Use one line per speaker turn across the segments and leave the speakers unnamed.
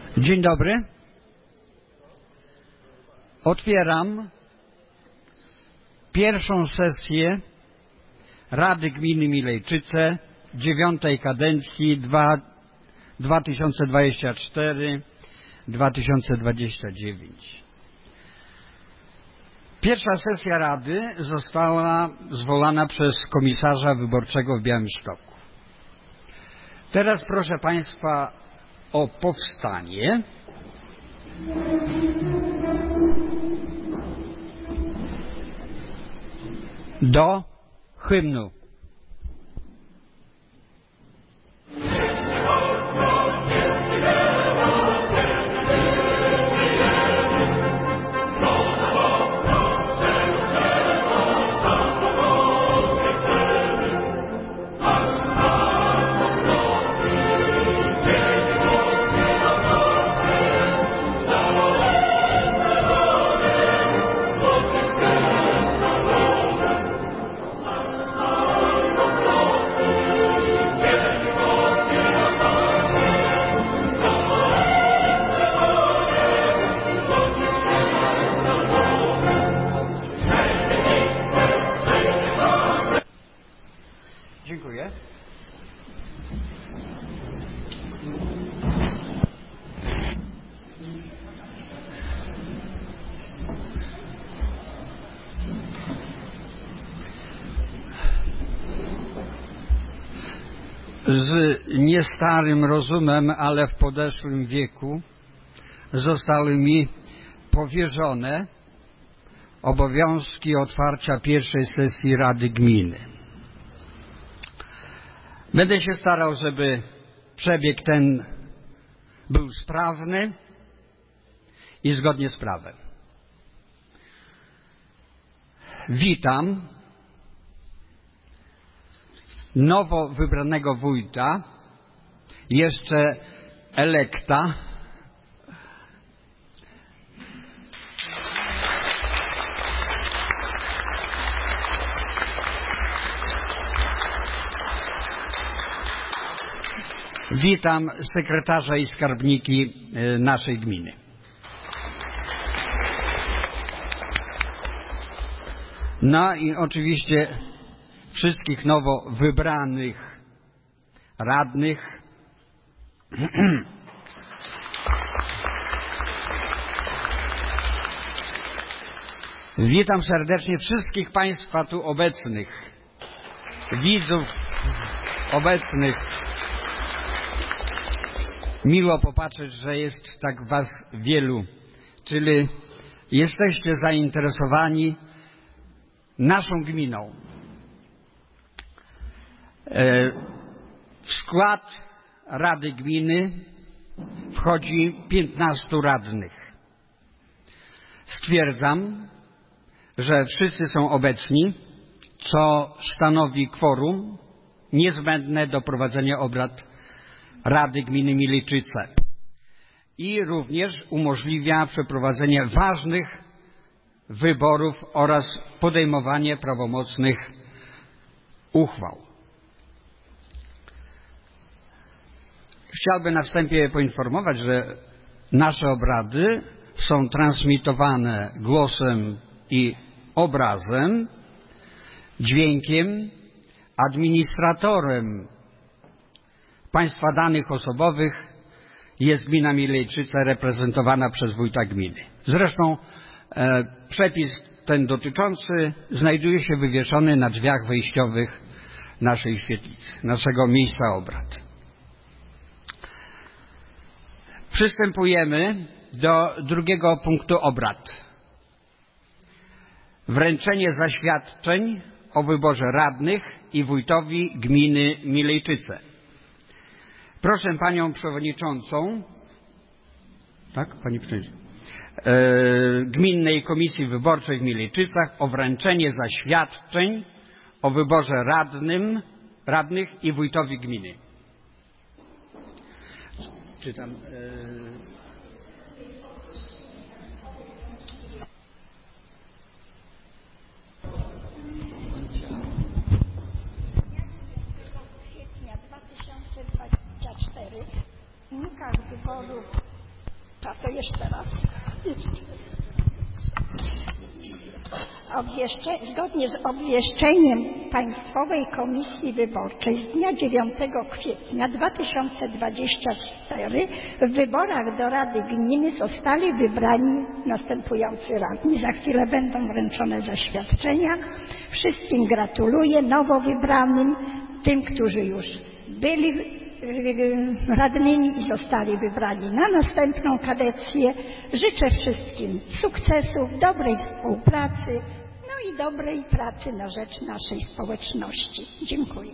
Dzień dobry. Otwieram pierwszą sesję Rady Gminy Milejczyce 9. kadencji 2024-2029. Pierwsza sesja Rady została zwołana przez komisarza wyborczego w Białymstoku. Teraz proszę Państwa o powstanie. Do hymnu. Dziękuję. Z niestarym rozumem, ale w podeszłym wieku zostały mi powierzone obowiązki otwarcia pierwszej sesji Rady Gminy. Będę się starał, żeby przebieg ten był sprawny i zgodnie z prawem. Witam nowo wybranego wójta, jeszcze elekta, witam sekretarza i skarbniki naszej gminy. No i oczywiście wszystkich nowo wybranych radnych. Witam serdecznie wszystkich Państwa tu obecnych, widzów obecnych. Miło popatrzeć, że jest tak Was wielu, czyli jesteście zainteresowani naszą gminą. W skład Rady Gminy wchodzi 15 radnych. Stwierdzam, że wszyscy są obecni, co stanowi kworum niezbędne do prowadzenia obrad Rady Gminy Milejczyce i również umożliwia przeprowadzenie ważnych wyborów oraz podejmowanie prawomocnych uchwał. Chciałbym na wstępie poinformować, że nasze obrady są transmitowane głosem i obrazem, dźwiękiem. Administratorem Państwa danych osobowych jest gmina Milejczyca reprezentowana przez wójta gminy. Zresztą przepis ten dotyczący znajduje się wywieszony na drzwiach wejściowych naszej świetlicy, naszego miejsca obrad. Przystępujemy do drugiego punktu obrad. Wręczenie zaświadczeń o wyborze radnych i wójtowi gminy Milejczyce. Proszę Panią Przewodniczącą, tak, Pani Przewodnicząca, Gminnej Komisji Wyborczej w Milejczycach o wręczenie zaświadczeń o wyborze radnych i wójtowi gminy. Czytam.
Kwietnia 2024 w wynikach wyborów To jeszcze raz. Zgodnie z obwieszczeniem Państwowej Komisji Wyborczej z dnia 9 kwietnia 2024 w wyborach do Rady Gminy zostali wybrani następujący radni. Za chwilę będą wręczone zaświadczenia. Wszystkim gratuluję nowo wybranym, tym, którzy już byli radnymi i zostali wybrani na następną kadencję. Życzę wszystkim sukcesów, dobrej współpracy, no i dobrej pracy na rzecz naszej społeczności. Dziękuję.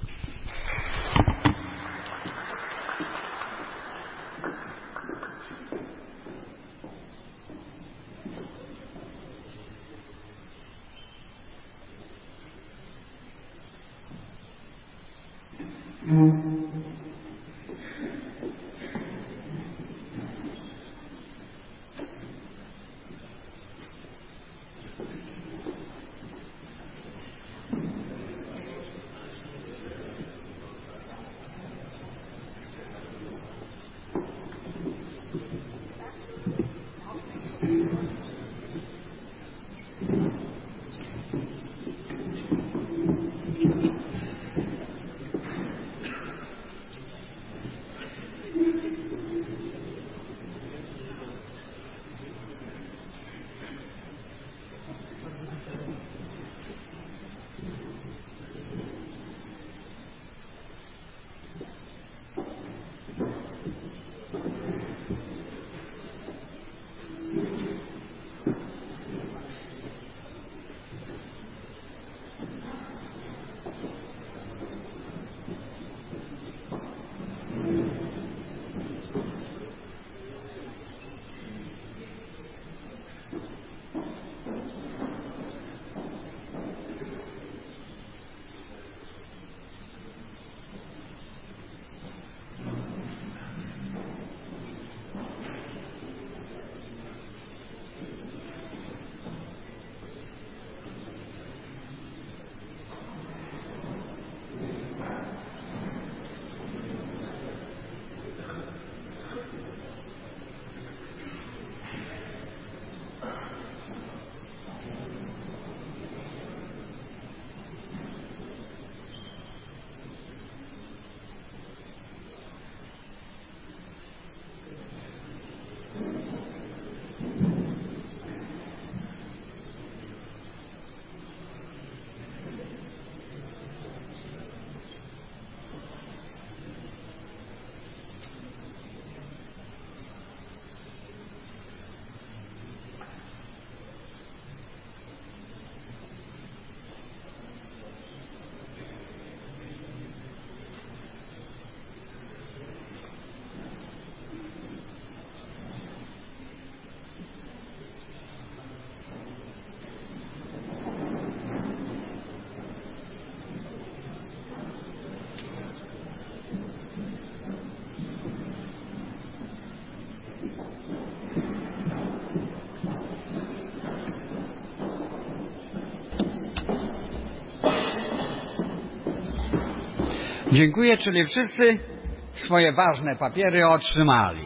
Dziękuję, czyli wszyscy swoje ważne papiery otrzymali.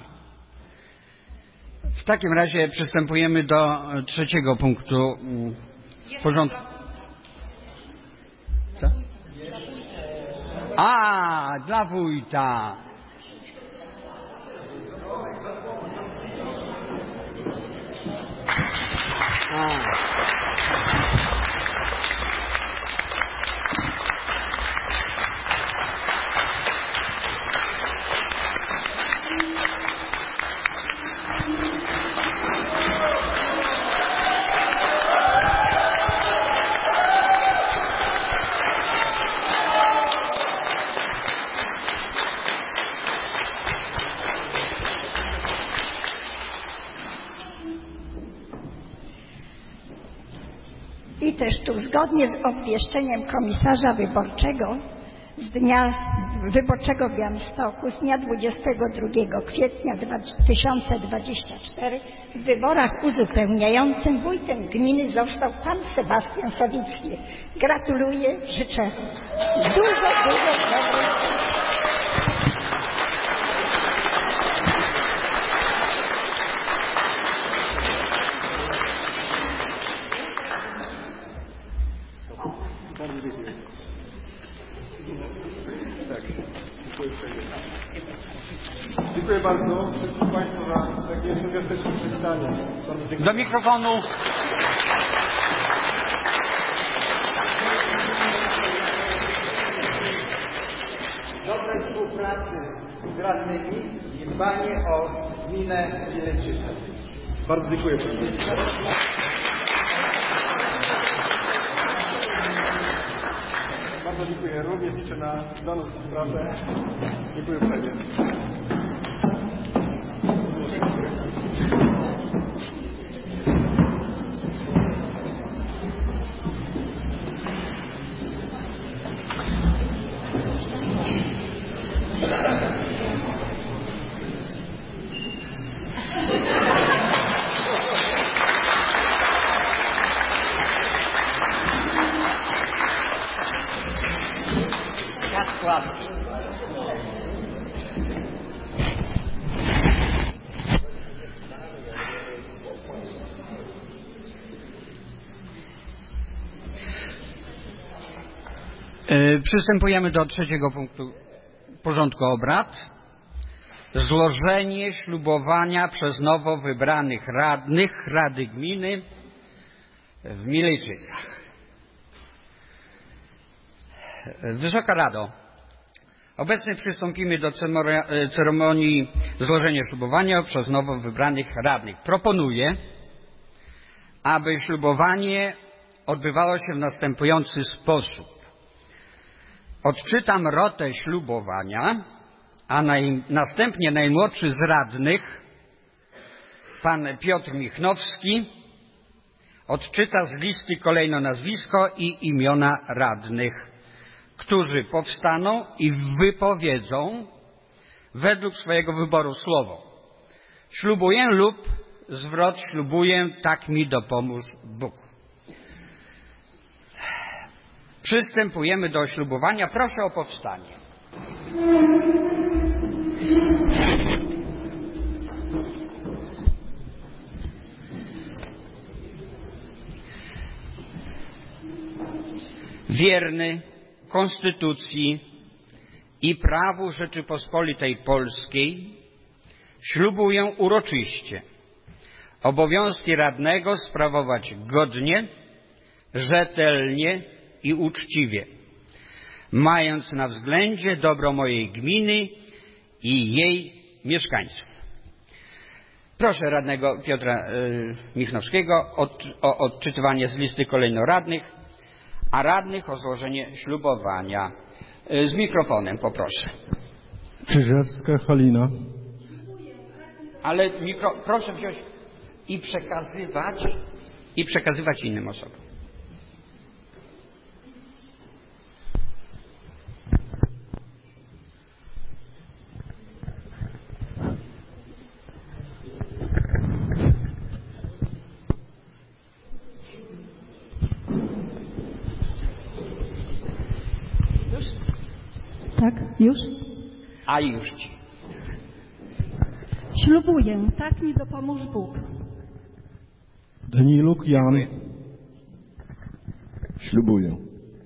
W takim razie przystępujemy do trzeciego punktu porządku. Co? A, dla wójta.
I też tu zgodnie z obwieszczeniem komisarza wyborczego z dnia wyborczego w Białymstoku z dnia 22 kwietnia 2024 w wyborach uzupełniającym wójtem gminy został pan Sebastian Sawicki. Gratuluję, życzę dużo dobrych. 。 . 。 . 。 . 。 . 。 . . . . . . . . . . . . . . . . . . . . . . . . . . . . . . . . . . . . . . 。 . . . . . . 。 . . .
Dziękuję bardzo wszystkim Państwu za takie entuzjastyczne przywitanie.
Do mikrofonu.
Dobrej współpracy z radnymi i dbanie o gminę Mileczyce.
Bardzo dziękuję. Bardzo dziękuję. Również liczę na daną współpracę. Dziękuję uprzejmie.
Łaski. Przystępujemy do trzeciego punktu porządku obrad. Złożenie ślubowania przez nowo wybranych radnych Rady Gminy w Milejczycach. Wysoka Rado, obecnie przystąpimy do ceremonii złożenia ślubowania przez nowo wybranych radnych. Proponuję, aby ślubowanie odbywało się w następujący sposób. Odczytam rotę ślubowania, a następnie najmłodszy z radnych, pan Piotr Michnowski, odczyta z listy kolejno nazwisko i imiona radnych, którzy powstaną i wypowiedzą według swojego wyboru słowo ślubuję lub zwrot ślubuję, tak mi dopomóż Bóg. Przystępujemy do ślubowania. Proszę o powstanie. Wierny Konstytucji i prawu Rzeczypospolitej Polskiej ślubuję uroczyście obowiązki radnego sprawować godnie, rzetelnie i uczciwie, mając na względzie dobro mojej gminy i jej mieszkańców. Proszę radnego Piotra Michnowskiego o odczytywanie z listy kolejno radnych, a radnych o złożenie ślubowania. Z mikrofonem poproszę.
Czyżewska Halina.
Ale proszę wziąć i przekazywać innym osobom.
Tak, już?
A już ci.
Ślubuję, tak mi dopomóż Bóg.
Daniluk Jan.
Dziękuję.
Ślubuję.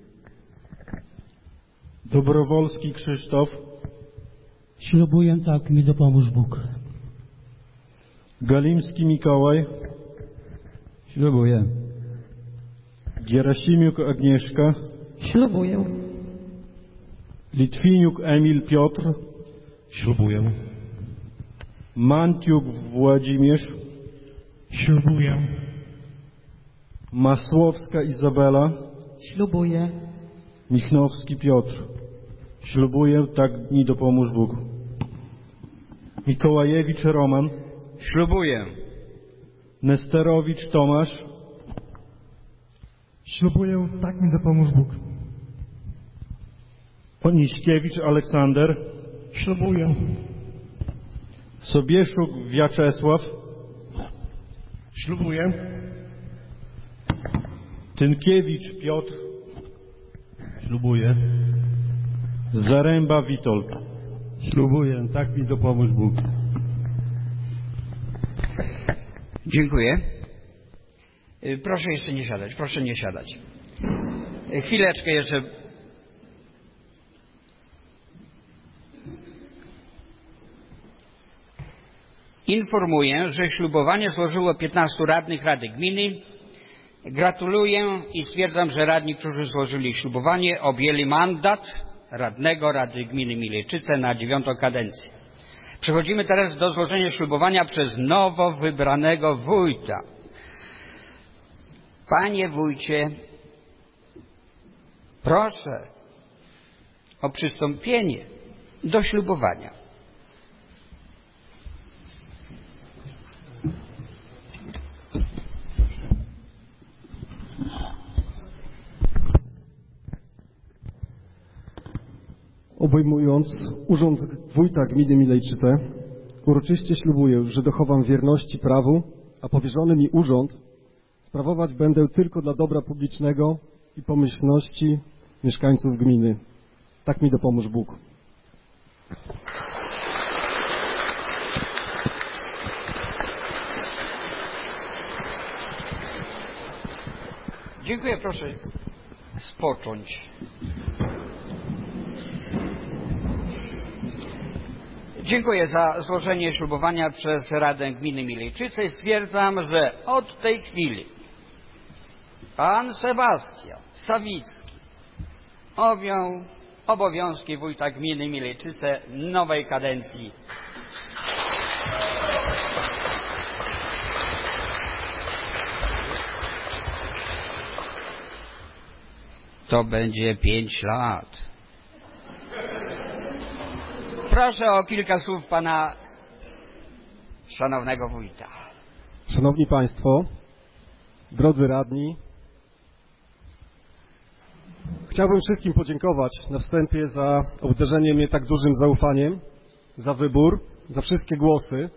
Dobrowolski Krzysztof.
Ślubuję, tak mi dopomóż Bóg.
Galimski Mikołaj.
Ślubuję.
Gerasimiuk Agnieszka.
Ślubuję.
Litwiniuk Emil Piotr.
Ślubuję.
Mantiuk Włodzimierz.
Ślubuję.
Masłowska Izabela.
Ślubuję.
Michnowski Piotr. Ślubuję, tak mi dopomóż Bóg. Mikołajewicz Roman.
Ślubuję.
Nesterowicz Tomasz.
Ślubuję, tak mi dopomóż Bóg.
Oniśkiewicz Aleksander.
Ślubuję.
Sobieszuk Wiaczesław.
Ślubuję.
Tynkiewicz Piotr.
Ślubuję.
Zaręba Witold.
Ślubuję, tak mi dopomóż Bóg.
Dziękuję. Proszę jeszcze nie siadać, proszę nie siadać. Chwileczkę jeszcze. Informuję, że ślubowanie złożyło 15 radnych Rady Gminy. Gratuluję i stwierdzam, że radni, którzy złożyli ślubowanie, objęli mandat radnego Rady Gminy Milejczyce na 9. kadencję. Przechodzimy teraz do złożenia ślubowania przez nowo wybranego wójta. Panie wójcie, proszę o przystąpienie do ślubowania.
Obejmując urząd wójta gminy Milejczyce, uroczyście ślubuję, że dochowam wierności prawu, a powierzony mi urząd sprawować będę tylko dla dobra publicznego i pomyślności mieszkańców gminy. Tak mi dopomóż Bóg.
Dziękuję, proszę spocząć. Dziękuję za złożenie ślubowania przez Radę Gminy Milejczyce. Stwierdzam, że od tej chwili pan Sebastian Sawicki objął obowiązki wójta gminy Milejczyce nowej kadencji. To będzie 5 lat. Proszę o kilka słów pana szanownego wójta.
Szanowni Państwo, drodzy radni, chciałbym wszystkim podziękować na wstępie za obdarzenie mnie tak dużym zaufaniem, za wybór, za wszystkie głosy.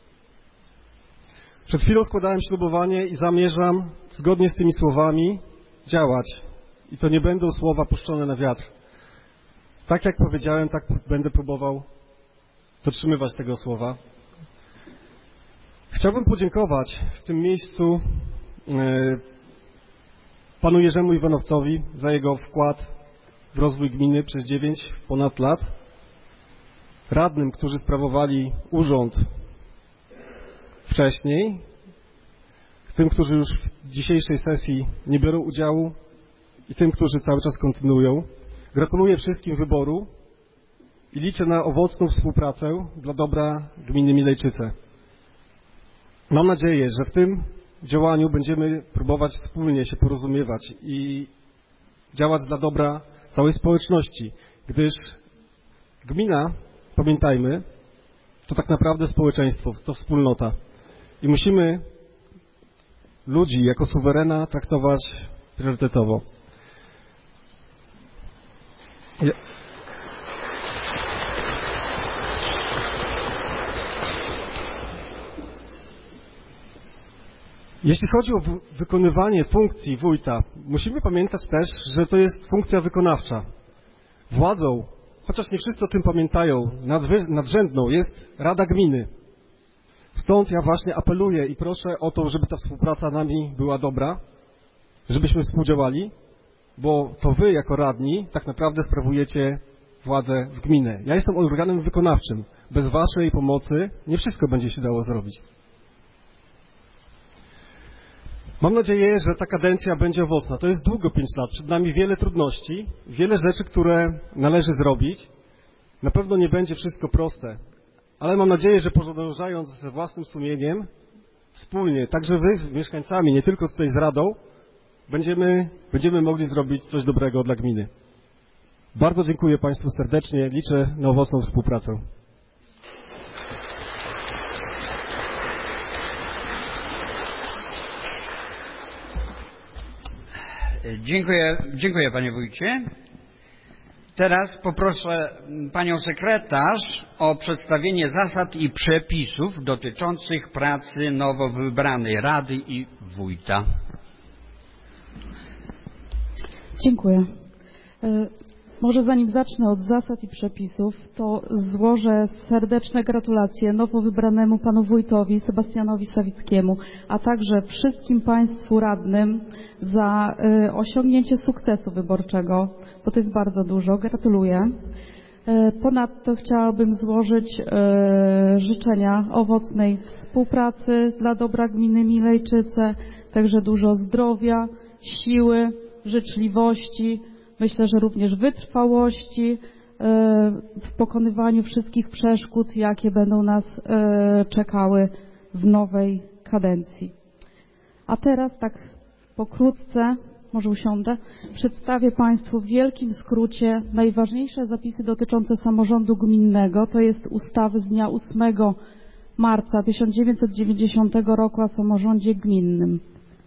Przed chwilą składałem ślubowanie i zamierzam zgodnie z tymi słowami działać. I to nie będą słowa puszczone na wiatr. Tak jak powiedziałem, tak będę próbował dotrzymywać tego słowa. Chciałbym podziękować w tym miejscu panu Jerzemu Iwanowcowi za jego wkład w rozwój gminy przez 9 ponad lat. Radnym, którzy sprawowali urząd wcześniej, tym, którzy już w dzisiejszej sesji nie biorą udziału i tym, którzy cały czas kontynuują. Gratuluję wszystkim wyboru i liczę na owocną współpracę dla dobra gminy Milejczyce. Mam nadzieję, że w tym działaniu będziemy próbować wspólnie się porozumiewać i działać dla dobra całej społeczności, gdyż gmina, pamiętajmy, to tak naprawdę społeczeństwo, to wspólnota. I musimy ludzi jako suwerena traktować priorytetowo. Jeśli chodzi o wykonywanie funkcji wójta, musimy pamiętać też, że to jest funkcja wykonawcza. Władzą, chociaż nie wszyscy o tym pamiętają, nadrzędną jest Rada Gminy. Stąd ja właśnie apeluję i proszę o to, żeby ta współpraca nami była dobra, żebyśmy współdziałali, bo to wy jako radni tak naprawdę sprawujecie władzę w gminę. Ja jestem organem wykonawczym. Bez waszej pomocy nie wszystko będzie się dało zrobić. Mam nadzieję, że ta kadencja będzie owocna. To jest długo 5 lat. Przed nami wiele trudności, wiele rzeczy, które należy zrobić. Na pewno nie będzie wszystko proste, ale mam nadzieję, że podążając ze własnym sumieniem, wspólnie, także wy, mieszkańcami, nie tylko tutaj z Radą, będziemy mogli zrobić coś dobrego dla gminy. Bardzo dziękuję Państwu serdecznie. Liczę na owocną współpracę.
Dziękuję panie wójcie. Teraz poproszę panią sekretarz o przedstawienie zasad i przepisów dotyczących pracy nowo wybranej rady i wójta.
Dziękuję. Może zanim zacznę od zasad i przepisów, to złożę serdeczne gratulacje nowo wybranemu panu wójtowi Sebastianowi Sawickiemu, a także wszystkim państwu radnym za osiągnięcie sukcesu wyborczego, bo to jest bardzo dużo. Gratuluję. Ponadto chciałabym złożyć życzenia owocnej współpracy dla dobra gminy Milejczyce, także dużo zdrowia, siły, życzliwości, myślę, że również wytrwałości w pokonywaniu wszystkich przeszkód, jakie będą nas czekały w nowej kadencji. A teraz tak pokrótce, może usiądę, przedstawię Państwu w wielkim skrócie najważniejsze zapisy dotyczące samorządu gminnego. To jest ustawy z dnia 8 marca 1990 roku o samorządzie gminnym.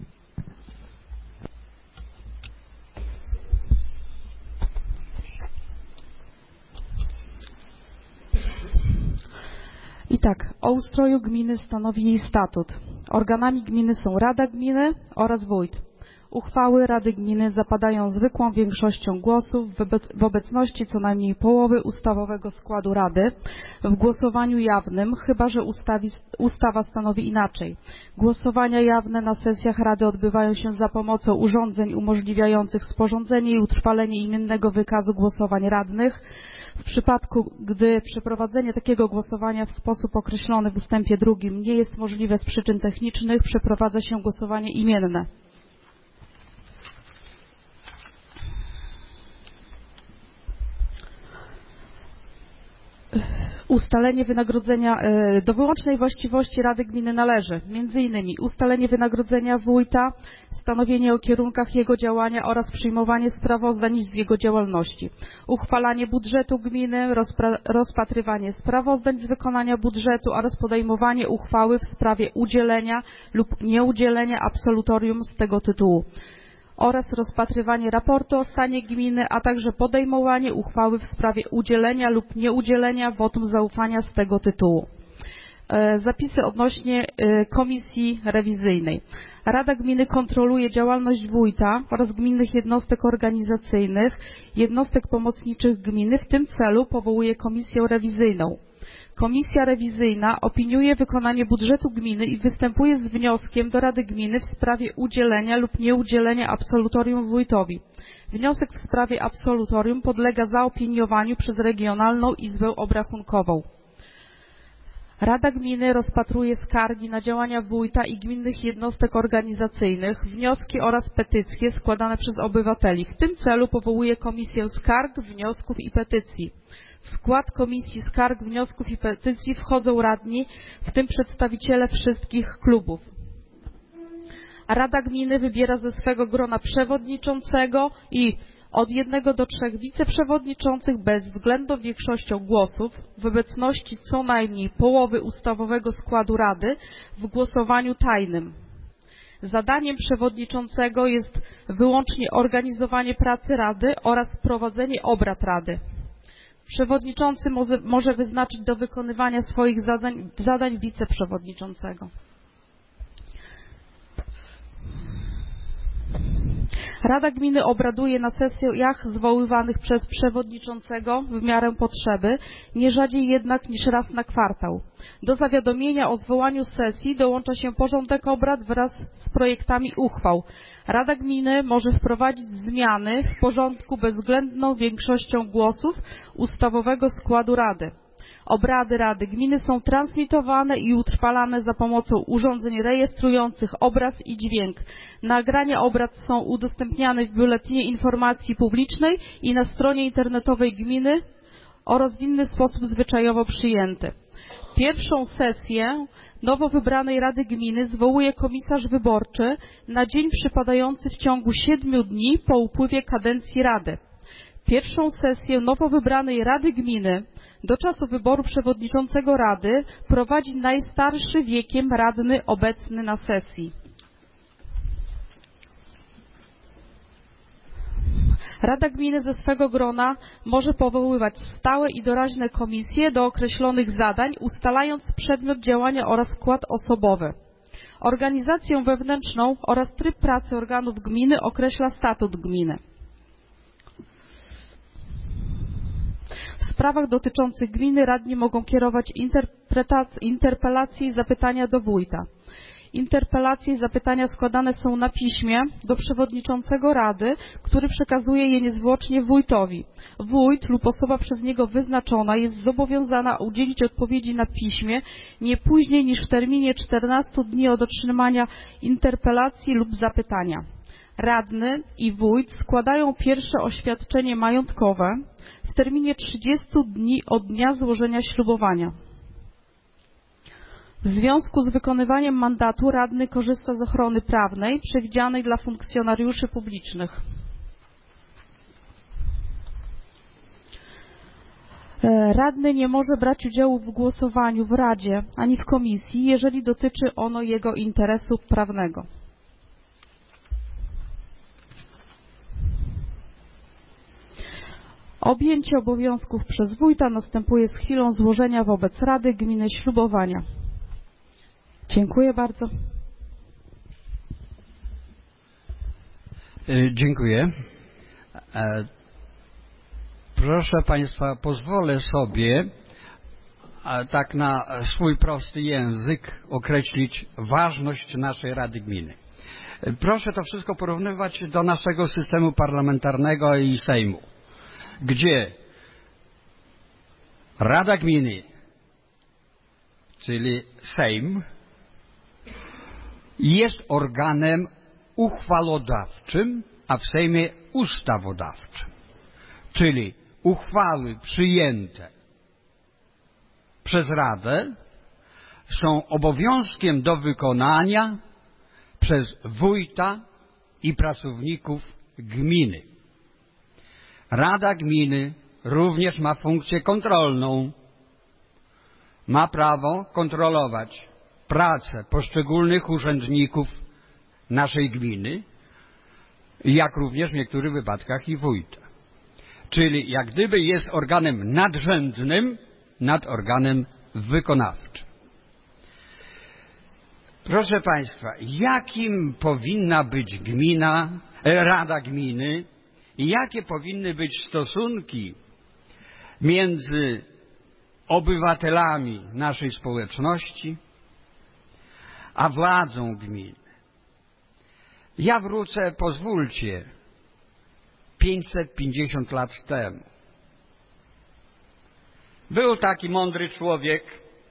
I tak, o ustroju gminy stanowi jej statut. Organami gminy są Rada Gminy oraz Wójt. Uchwały Rady Gminy zapadają zwykłą większością głosów w obecności co najmniej połowy ustawowego składu Rady w głosowaniu jawnym, chyba że ustawa stanowi inaczej. Głosowania jawne na sesjach Rady odbywają się za pomocą urządzeń umożliwiających sporządzenie i utrwalenie imiennego wykazu głosowań radnych. W przypadku, gdy przeprowadzenie takiego głosowania w sposób określony w ustępie 2 nie jest możliwe z przyczyn technicznych, przeprowadza się głosowanie imienne. Ustalenie wynagrodzenia do wyłącznej właściwości Rady Gminy należy m.in. ustalenie wynagrodzenia wójta, stanowienie o kierunkach jego działania oraz przyjmowanie sprawozdań z jego działalności, uchwalanie budżetu gminy, rozpatrywanie sprawozdań z wykonania budżetu oraz podejmowanie uchwały w sprawie udzielenia lub nieudzielenia absolutorium z tego tytułu oraz rozpatrywanie raportu o stanie gminy, a także podejmowanie uchwały w sprawie udzielenia lub nieudzielenia wotum zaufania z tego tytułu. Zapisy odnośnie komisji rewizyjnej. Rada Gminy kontroluje działalność wójta oraz gminnych jednostek organizacyjnych, jednostek pomocniczych gminy. W tym celu powołuje komisję rewizyjną. Komisja rewizyjna opiniuje wykonanie budżetu gminy i występuje z wnioskiem do Rady Gminy w sprawie udzielenia lub nieudzielenia absolutorium wójtowi. Wniosek w sprawie absolutorium podlega zaopiniowaniu przez Regionalną Izbę Obrachunkową. Rada Gminy rozpatruje skargi na działania wójta i gminnych jednostek organizacyjnych, wnioski oraz petycje składane przez obywateli. W tym celu powołuje Komisję Skarg, Wniosków i Petycji. W skład Komisji Skarg, Wniosków i Petycji wchodzą radni, w tym przedstawiciele wszystkich klubów. Rada Gminy wybiera ze swego grona przewodniczącego i od 1 do 3 wiceprzewodniczących bezwzględną większością głosów w obecności co najmniej połowy ustawowego składu Rady w głosowaniu tajnym. Zadaniem przewodniczącego jest wyłącznie organizowanie pracy Rady oraz prowadzenie obrad Rady. Przewodniczący może wyznaczyć do wykonywania swoich zadań wiceprzewodniczącego. Rada Gminy obraduje na sesjach zwoływanych przez przewodniczącego w miarę potrzeby, nie rzadziej jednak niż raz na kwartał. Do zawiadomienia o zwołaniu sesji dołącza się porządek obrad wraz z projektami uchwał. Rada Gminy może wprowadzić zmiany w porządku bezwzględną większością głosów ustawowego składu Rady. Obrady Rady Gminy są transmitowane i utrwalane za pomocą urządzeń rejestrujących obraz i dźwięk. Nagrania obrad są udostępniane w Biuletynie Informacji Publicznej i na stronie internetowej gminy oraz w inny sposób zwyczajowo przyjęty. Pierwszą sesję nowo wybranej Rady Gminy zwołuje komisarz wyborczy na dzień przypadający w ciągu 7 dni po upływie kadencji Rady. Pierwszą sesję nowo wybranej Rady Gminy do czasu wyboru przewodniczącego Rady prowadzi najstarszy wiekiem radny obecny na sesji. Rada Gminy ze swego grona może powoływać stałe i doraźne komisje do określonych zadań, ustalając przedmiot działania oraz skład osobowy. Organizację wewnętrzną oraz tryb pracy organów gminy określa statut gminy. W sprawach dotyczących gminy radni mogą kierować interpelacje i zapytania do wójta. Interpelacje i zapytania składane są na piśmie do przewodniczącego Rady, który przekazuje je niezwłocznie wójtowi. Wójt lub osoba przez niego wyznaczona jest zobowiązana udzielić odpowiedzi na piśmie nie później niż w terminie 14 dni od otrzymania interpelacji lub zapytania. Radny i wójt składają pierwsze oświadczenie majątkowe w terminie 30 dni od dnia złożenia ślubowania. W związku z wykonywaniem mandatu radny korzysta z ochrony prawnej przewidzianej dla funkcjonariuszy publicznych. Radny nie może brać udziału w głosowaniu w Radzie ani w komisji, jeżeli dotyczy ono jego interesu prawnego. Objęcie obowiązków przez wójta następuje z chwilą złożenia wobec Rady Gminy ślubowania. Dziękuję bardzo.
Dziękuję. Proszę Państwa, pozwolę sobie tak na swój prosty język określić ważność naszej Rady Gminy. Proszę to wszystko porównywać do naszego systemu parlamentarnego i Sejmu, gdzie Rada Gminy, czyli Sejm, jest organem uchwałodawczym, a w Sejmie ustawodawczym. Czyli uchwały przyjęte przez Radę są obowiązkiem do wykonania przez wójta i pracowników gminy. Rada Gminy również ma funkcję kontrolną. Ma prawo kontrolować pracę poszczególnych urzędników naszej gminy, jak również w niektórych wypadkach i wójta. Czyli jak gdyby jest organem nadrzędnym nad organem wykonawczym. Proszę Państwa, jakim powinna być Rada Gminy i jakie powinny być stosunki między obywatelami naszej społeczności a władzą gminy? Ja wrócę, pozwólcie, 550 lat temu. Był taki mądry człowiek,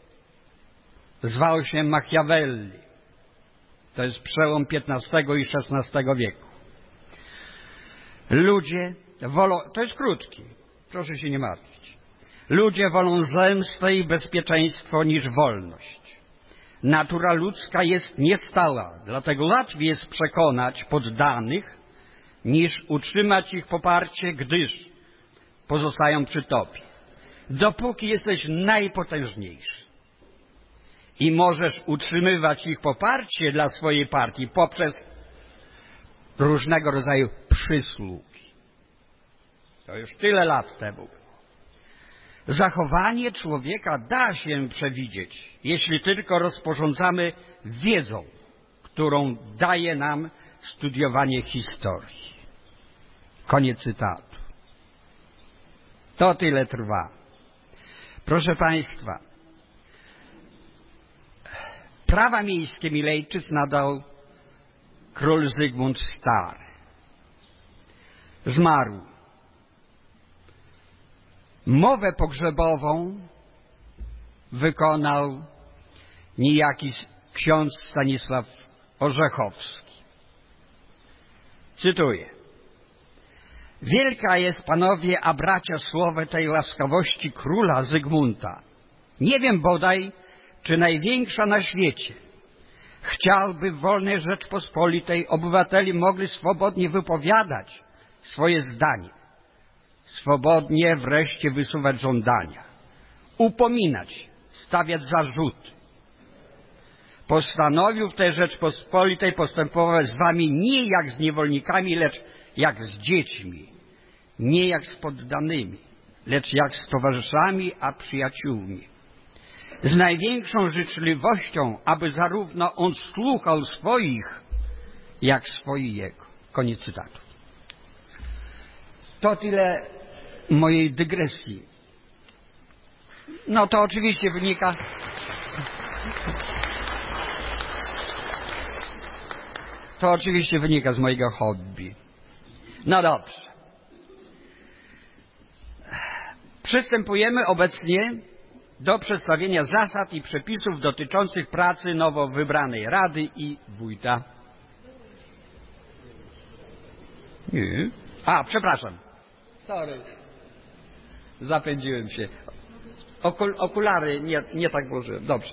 zwał się Machiavelli. To jest przełom XV i XVI wieku. Ludzie wolą, to jest krótki, proszę się nie martwić. Ludzie wolą zemstę i bezpieczeństwo niż wolność. Natura ludzka jest niestała, dlatego łatwiej jest przekonać poddanych, niż utrzymać ich poparcie, gdyż pozostają przy tobie. Dopóki jesteś najpotężniejszy i możesz utrzymywać ich poparcie dla swojej partii poprzez różnego rodzaju przysługi. To już tyle lat temu. Zachowanie człowieka da się przewidzieć, jeśli tylko rozporządzamy wiedzą, którą daje nam studiowanie historii. Koniec cytatu. To tyle trwa. Proszę Państwa, prawa miejskie Milejczyc nadał król Zygmunt Stary. Zmarł. Mowę pogrzebową wykonał niejaki ksiądz Stanisław Orzechowski. Cytuję. Wielka jest, panowie, a bracia, słowo tej łaskawości króla Zygmunta. Nie wiem bodaj, czy największa na świecie. Chciałby w wolnej Rzeczpospolitej obywateli mogli swobodnie wypowiadać swoje zdanie. Swobodnie wreszcie wysuwać żądania. Upominać, stawiać zarzuty. Postanowił w tej Rzeczpospolitej postępować z wami nie jak z niewolnikami, lecz jak z dziećmi. Nie jak z poddanymi, lecz jak z towarzyszami a przyjaciółmi. Z największą życzliwością, aby zarówno on słuchał swoich, jak swoi jego. Koniec cytatu. To tyle mojej dygresji. No to oczywiście wynika To oczywiście wynika z mojego hobby. No dobrze. Przystępujemy obecnie do przedstawienia zasad i przepisów dotyczących pracy nowo wybranej Rady i Wójta. Nie. Przepraszam. Sorry. Zapędziłem się. Okulary nie tak włożyłem. Dobrze.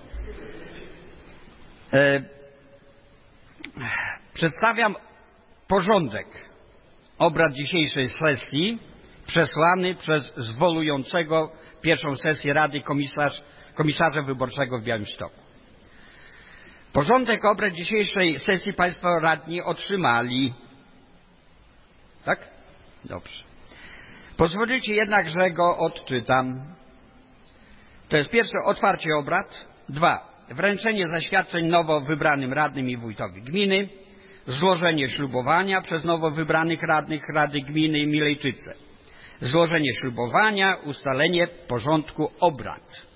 Przedstawiam porządek obrad dzisiejszej sesji przesłany przez zwołującego pierwszą sesję Rady Komisarza Wyborczego w Białymstoku. Porządek obrad dzisiejszej sesji Państwo radni otrzymali. Tak? Dobrze. Pozwolicie jednak, że go odczytam. To jest pierwsze, otwarcie obrad. 2. Wręczenie zaświadczeń nowo wybranym radnym i wójtowi gminy. Złożenie ślubowania przez nowo wybranych radnych Rady Gminy Milejczyce. Złożenie ślubowania, ustalenie porządku obrad.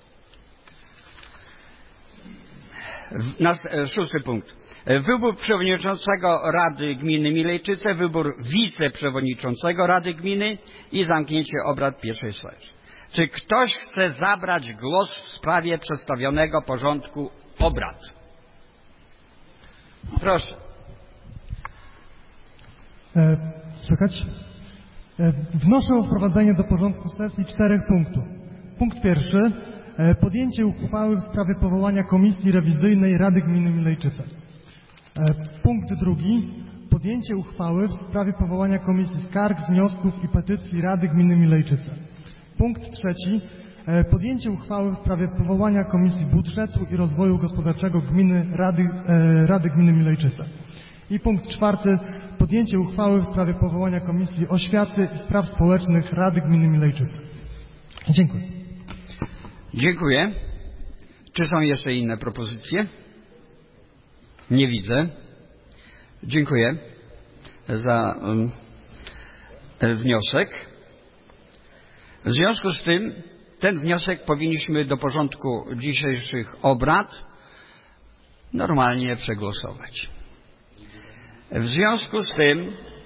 6. punkt. Wybór przewodniczącego Rady Gminy Milejczyce, wybór wiceprzewodniczącego Rady Gminy i zamknięcie obrad pierwszej sesji. Czy ktoś chce zabrać głos w sprawie przedstawionego porządku obrad? Proszę.
Słychać? Wnoszę o wprowadzenie do porządku sesji 4 punktów. Punkt pierwszy. Podjęcie uchwały w sprawie powołania Komisji Rewizyjnej Rady Gminy Milejczyce. Punkt drugi. Podjęcie uchwały w sprawie powołania Komisji Skarg, Wniosków i Petycji Rady Gminy Milejczyce. Punkt trzeci. Podjęcie uchwały w sprawie powołania Komisji Budżetu i Rozwoju Gospodarczego Gminy Rady Gminy Milejczyce. I punkt czwarty. Podjęcie uchwały w sprawie powołania Komisji Oświaty i Spraw Społecznych Rady Gminy Milejczyce. Dziękuję.
Dziękuję. Czy są jeszcze inne propozycje? Nie widzę. Dziękuję za wniosek. W związku z tym ten wniosek powinniśmy do porządku dzisiejszych obrad normalnie przegłosować. W związku z tym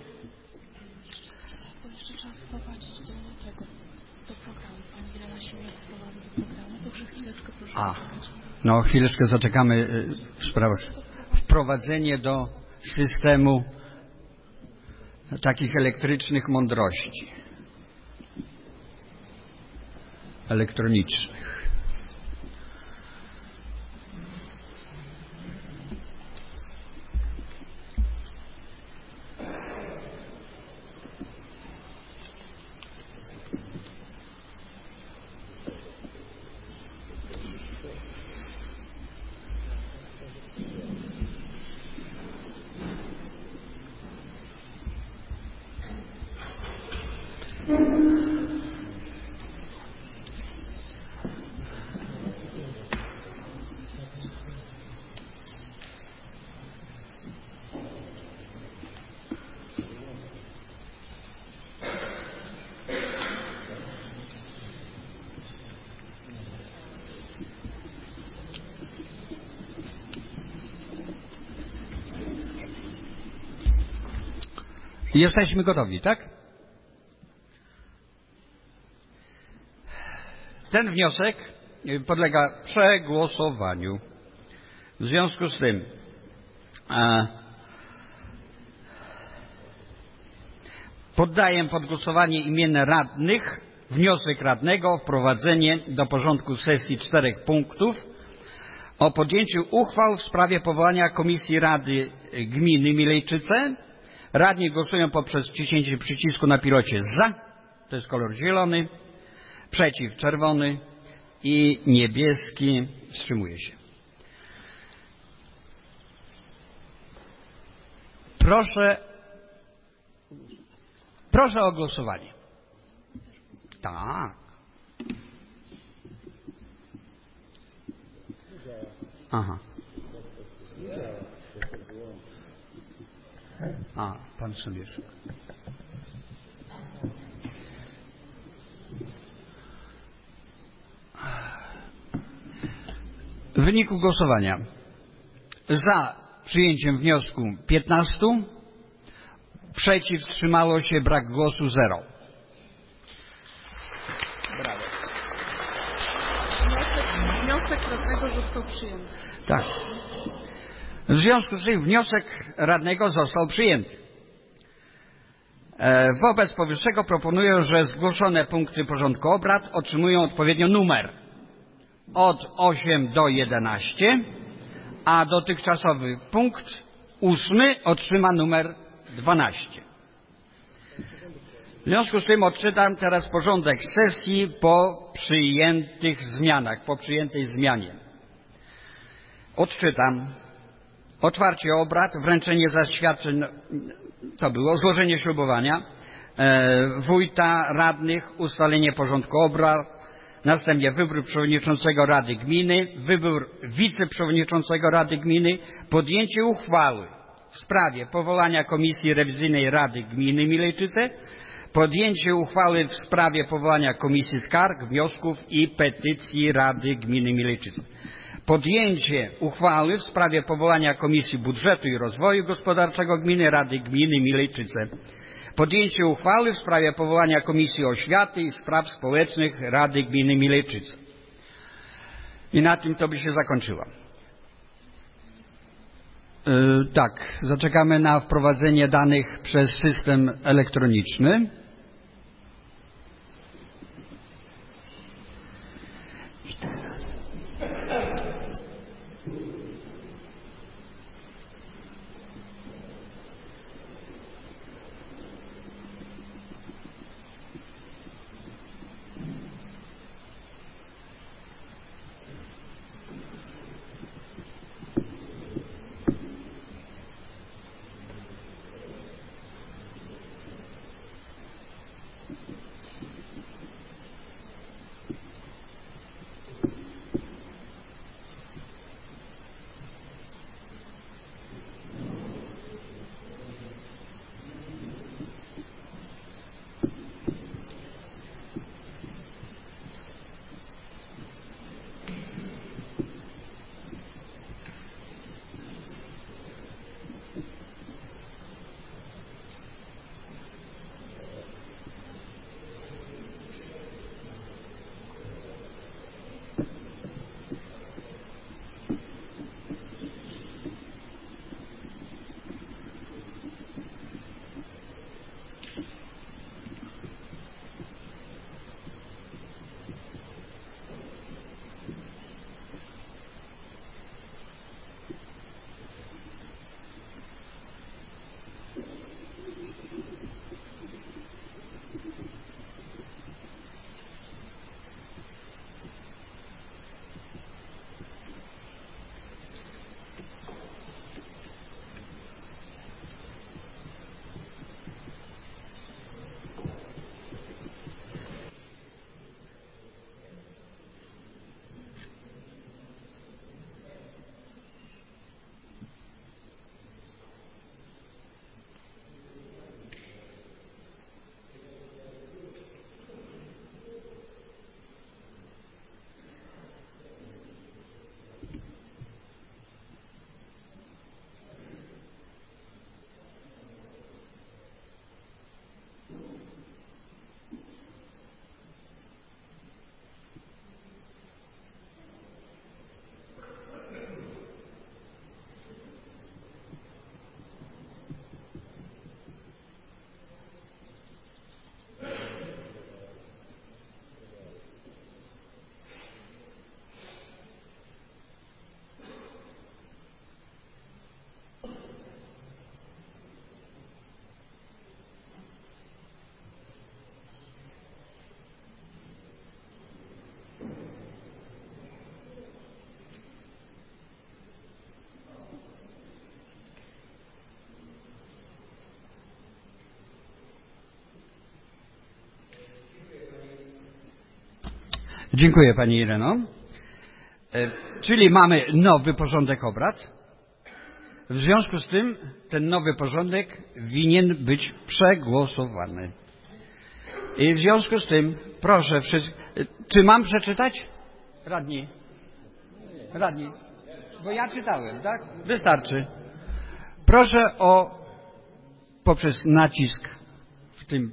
jeszcze trzeba wprowadzić do programu. Pani Irena Siemiak wprowadzi do programu. Także chwileczkę proszę.
Chwileczkę zaczekamy w sprawach. Wprowadzenie do systemu takich elektrycznych mądrości. Elektronicznych. Jesteśmy gotowi, tak? Ten wniosek podlega przegłosowaniu. W związku z tym poddaję pod głosowanie imienne radnych wniosek radnego o wprowadzenie do porządku sesji 4 punktów o podjęciu uchwał w sprawie powołania Komisji Rady Gminy Milejczyce. Radni głosują poprzez wciśnięcie przycisku na pilocie za, to jest kolor zielony, przeciw czerwony i niebieski wstrzymuje się. Proszę o głosowanie. Tak. Aha. Pan Sobieszek. W wyniku głosowania za przyjęciem wniosku 15, przeciw wstrzymało się, brak głosu 0. Brawo.
Wniosek radnego został przyjęty.
Tak. W związku z tym wniosek radnego został przyjęty. Wobec powyższego proponuję, że zgłoszone punkty porządku obrad otrzymują odpowiednio numer od 8 do 11, a dotychczasowy punkt 8 otrzyma numer 12. W związku z tym odczytam teraz porządek sesji po przyjętych zmianach, po przyjętej zmianie. Odczytam. Otwarcie obrad, wręczenie zaświadczeń, to było złożenie ślubowania wójta, radnych, ustalenie porządku obrad, następnie wybór przewodniczącego Rady Gminy, wybór wiceprzewodniczącego Rady Gminy, podjęcie uchwały w sprawie powołania Komisji Rewizyjnej Rady Gminy Milejczyce, podjęcie uchwały w sprawie powołania Komisji Skarg, Wniosków i Petycji Rady Gminy Milejczyce. Podjęcie uchwały w sprawie powołania Komisji Budżetu i Rozwoju Gospodarczego Gminy Rady Gminy Milejczyce. Podjęcie uchwały w sprawie powołania Komisji Oświaty i Spraw Społecznych Rady Gminy Milejczyce. I na tym to by się zakończyło. Tak, zaczekamy na wprowadzenie danych przez system elektroniczny. Dziękuję Pani Ireno. Czyli mamy nowy porządek obrad. W związku z tym ten nowy porządek winien być przegłosowany. I w związku z tym proszę wszystkich... Czy mam przeczytać? Radni. Bo ja czytałem, tak? Wystarczy. Proszę poprzez nacisk w tym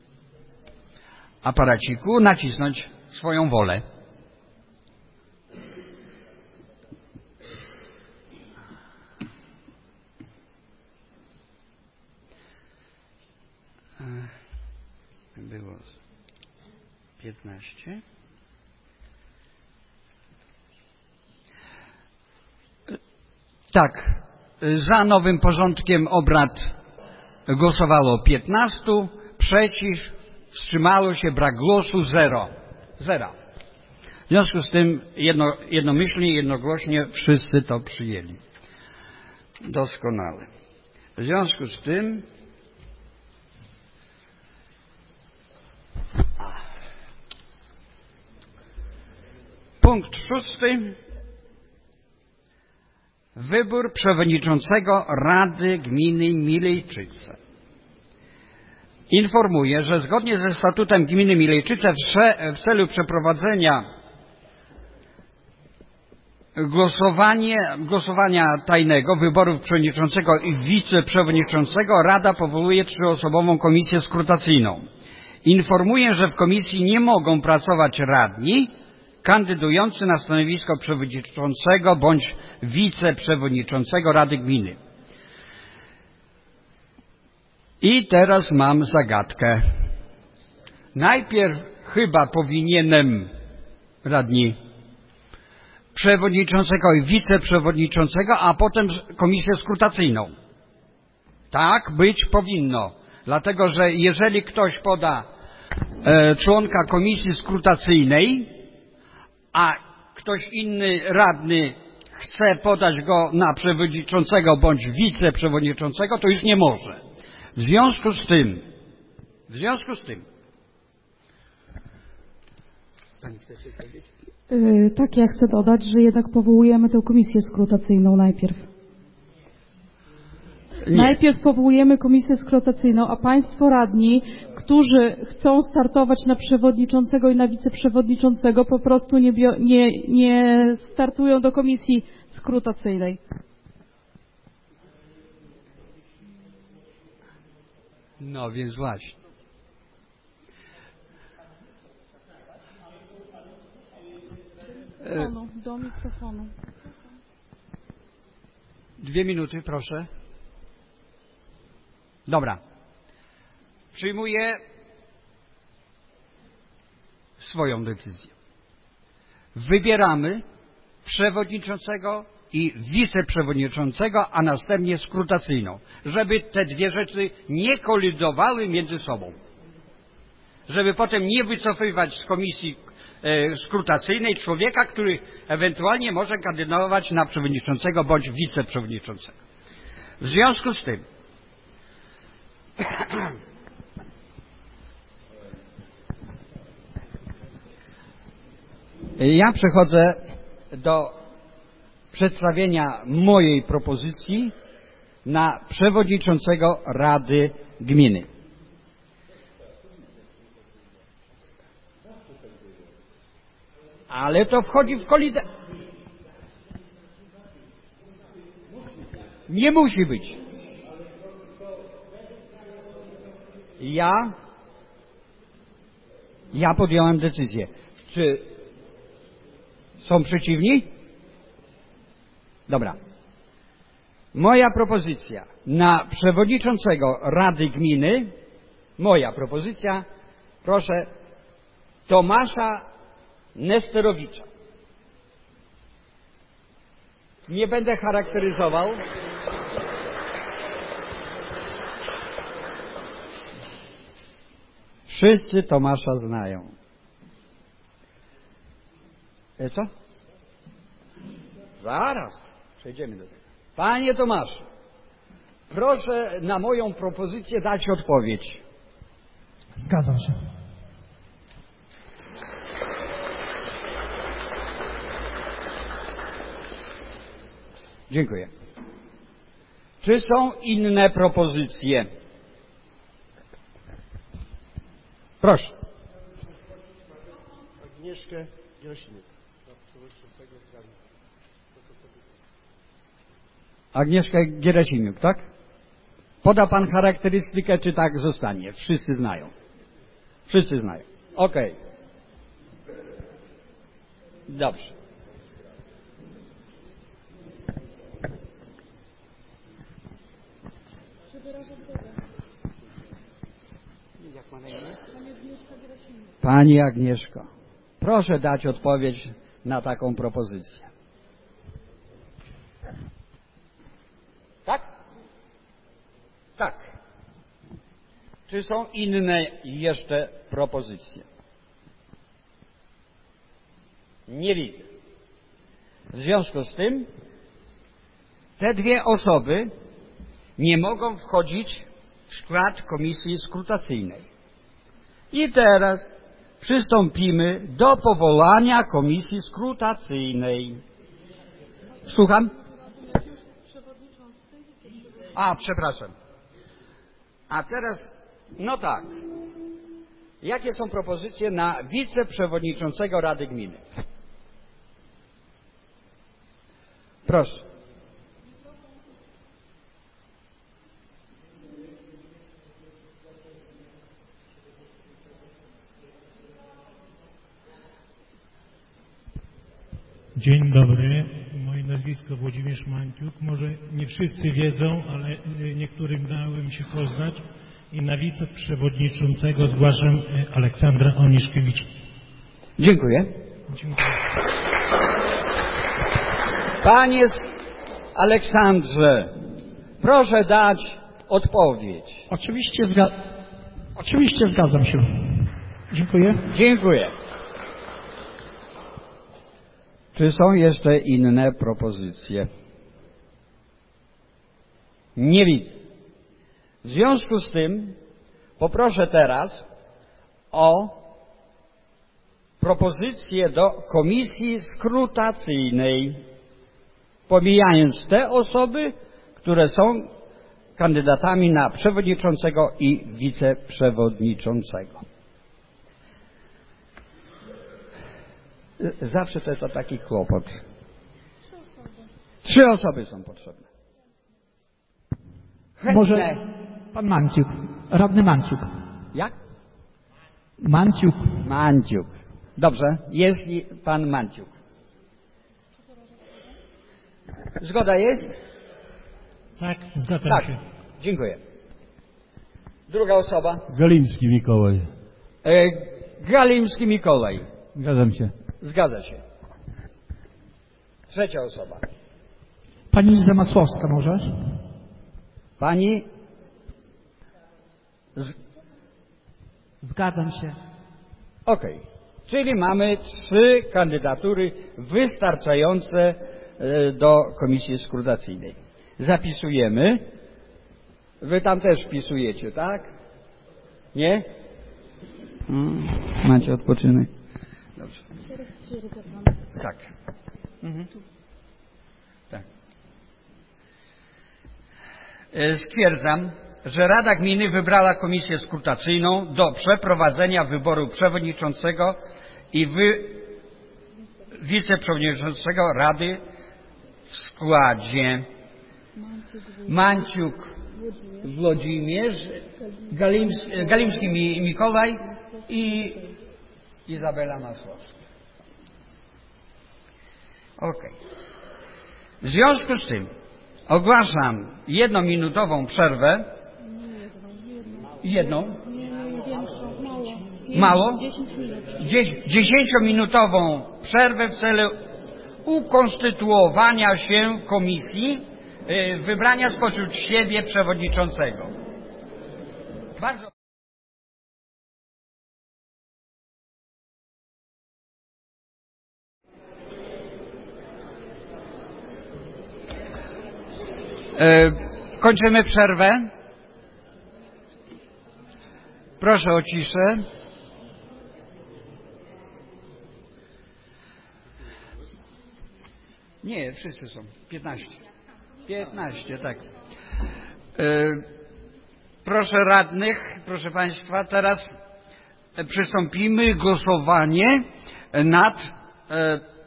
aparaciku nacisnąć swoją wolę. Było 15. Tak, za nowym porządkiem obrad głosowało 15, przeciw, wstrzymało się, brak głosu 0. W związku z tym jednomyślnie, jednogłośnie wszyscy to przyjęli. Doskonale. W związku z tym punkt 6. Wybór przewodniczącego Rady Gminy Milejczyce. Informuję, że zgodnie ze statutem Gminy Milejczyce w celu przeprowadzenia głosowania tajnego, wyborów przewodniczącego i wiceprzewodniczącego Rada powołuje 3-osobową komisję skrutacyjną. Informuję, że w komisji nie mogą pracować radni kandydujący na stanowisko przewodniczącego bądź wiceprzewodniczącego Rady Gminy. I teraz mam zagadkę. Najpierw chyba powinienem radni przewodniczącego i wiceprzewodniczącego, a potem komisję skrutacyjną. Tak być powinno. Dlatego, że jeżeli ktoś poda członka komisji skrutacyjnej, a ktoś inny radny chce podać go na przewodniczącego bądź wiceprzewodniczącego, to już nie może. W związku z tym Pani chce coś powiedzieć?
Tak, ja chcę dodać, że jednak powołujemy tę komisję skrutacyjną najpierw.
Nie.
Najpierw powołujemy komisję skrutacyjną, a państwo radni, którzy chcą startować na przewodniczącego i na wiceprzewodniczącego, po prostu nie startują do komisji skrutacyjnej.
No więc właśnie.
Do mikrofonu.
2 minuty, proszę. Dobra. Przyjmuję swoją decyzję. Wybieramy przewodniczącego i wiceprzewodniczącego, a następnie skrutacyjną, żeby te dwie rzeczy nie kolidowały między sobą. Żeby potem nie wycofywać z komisji skrutacyjnej człowieka, który ewentualnie może kandydować na przewodniczącego bądź wiceprzewodniczącego. W związku z tym ja przechodzę do przedstawienia mojej propozycji na przewodniczącego Rady Gminy. Ale to wchodzi w kolidę. Nie musi być. Ja podjąłem decyzję. Czy są przeciwni? Dobra. Moja propozycja na przewodniczącego Rady Gminy, proszę, Tomasza Nesterowicza. Nie będę charakteryzował. Wszyscy Tomasza znają. Co? Zaraz przejdziemy do tego. Panie Tomaszu, proszę na moją propozycję dać odpowiedź.
Zgadzam się.
Dziękuję. Czy są inne propozycje? Proszę.
Agnieszkę Gerasimiuk na przewodniczącego Rady.
Agnieszkę Gerasimiuk, tak?
Poda pan charakterystykę, czy tak zostanie? Wszyscy znają. Wszyscy znają. Okej. Dobrze. Pani Agnieszko, proszę dać odpowiedź na taką propozycję. Tak? Tak. Czy są inne jeszcze propozycje? Nie widzę. W związku z tym te dwie osoby nie mogą wchodzić w skład komisji skrutacyjnej. I teraz przystąpimy do powołania komisji skrutacyjnej. Słucham? A, przepraszam. A teraz, no tak. Jakie są propozycje na wiceprzewodniczącego Rady Gminy? Proszę.
Dzień dobry, moje nazwisko Włodzimierz Manciuk. Może nie wszyscy wiedzą, ale niektórym dałem się poznać i na wiceprzewodniczącego zgłaszam Aleksandra Oniszkiewicz.
Dziękuję.
Dziękuję.
Panie Aleksandrze, proszę dać odpowiedź.
Oczywiście zgadzam się. Dziękuję.
Dziękuję. Czy są jeszcze inne propozycje? Nie widzę. W związku z tym poproszę teraz o propozycję do komisji skrutacyjnej, pomijając te osoby, które są kandydatami na przewodniczącego i wiceprzewodniczącego. Zawsze to jest taki kłopot. 3 osoby są potrzebne. Chętne.
Może pan Manciuk, radny Manciuk.
Jak?
Manciuk.
Manciuk. Dobrze, jest i pan Manciuk. Zgoda jest?
Tak, zgadzam się.
Dziękuję. Druga osoba?
Galimski Mikołaj.
Galimski Mikołaj.
Zgadzam się.
Zgadza się. Trzecia osoba.
Pani Liza Masłowska może?
Pani?
Zgadzam się.
Okej. Czyli mamy 3 kandydatury wystarczające do komisji skrutacyjnej. Zapisujemy. Wy tam też wpisujecie, tak? Nie? Macie odpoczynek. Dobrze. Tak. Tak. Stwierdzam, że Rada Gminy wybrała komisję skrutacyjną do przeprowadzenia wyboru przewodniczącego i wiceprzewodniczącego Rady w składzie Manciuk Włodzimierz, Galimski Mikołaj i Izabela Masłowska. Okej. W związku z tym ogłaszam 1-minutową przerwę. Jedną? Mało? 10-minutową przerwę w celu ukonstytuowania się komisji, wybrania spośród siebie przewodniczącego. Bardzo. Kończymy przerwę. Proszę o ciszę. Nie, wszyscy są. 15. 15, tak. Proszę radnych, proszę Państwa, teraz przystąpimy głosowanie nad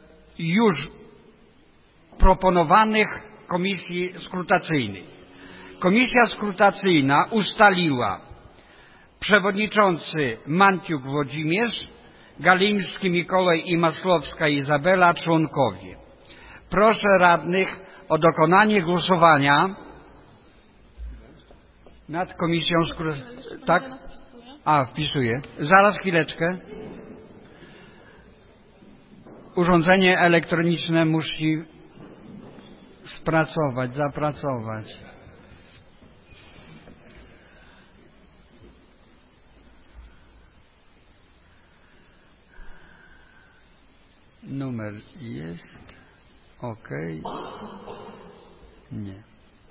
już proponowanych komisji skrutacyjnych.
Komisja skrutacyjna ustaliła: przewodniczący Manciuk Włodzimierz, Galimski Mikołaj i Masłowska Izabela, członkowie. Proszę radnych o dokonanie głosowania nad komisją skrutacyjną. Tak? Wpisuję. Zaraz, chwileczkę. Urządzenie elektroniczne musi zapracować. Numer jest. OK. Nie.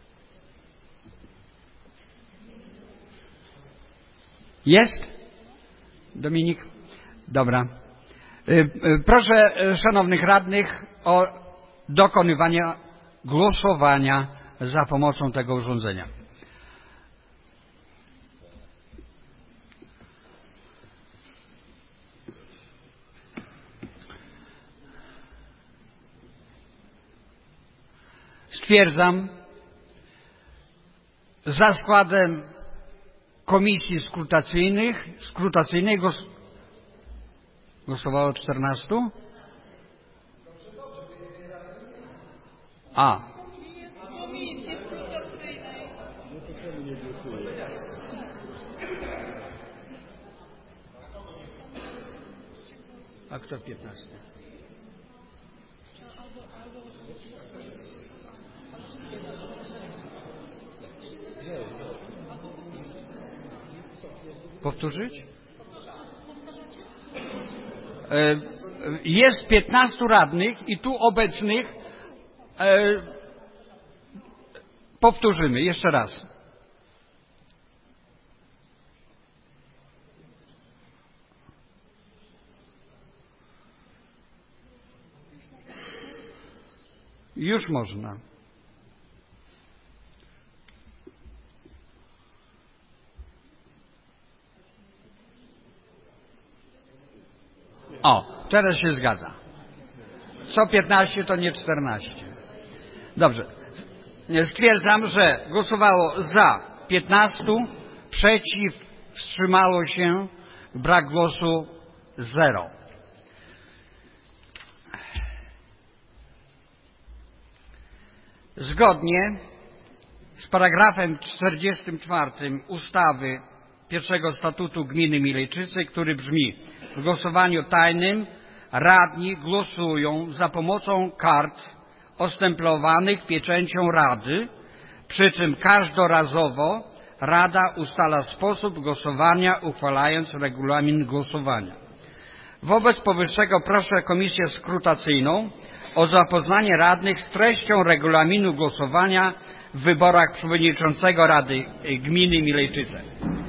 Jest? Dominik? Dobra. Proszę szanownych radnych o dokonywanie głosowania za pomocą tego urządzenia. Stwierdzam, za składem komisji skrutacyjnej głosowało 14? A kto 15? Powtórzyć? Jest 15 radnych i tu obecnych. Powtórzymy jeszcze raz. Już można. Teraz się zgadza. Co 15 to nie 14. Dobrze. Stwierdzam, że głosowało za 15, przeciw, wstrzymało się, brak głosu 0. Zgodnie z paragrafem 44 ustawy pierwszego statutu gminy Milejczyce, który brzmi: w głosowaniu tajnym radni głosują za pomocą kart ostemplowanych pieczęcią rady, przy czym każdorazowo rada ustala sposób głosowania, uchwalając regulamin głosowania. Wobec powyższego proszę komisję skrutacyjną o zapoznanie radnych z treścią regulaminu głosowania w wyborach przewodniczącego Rady Gminy Milejczyce.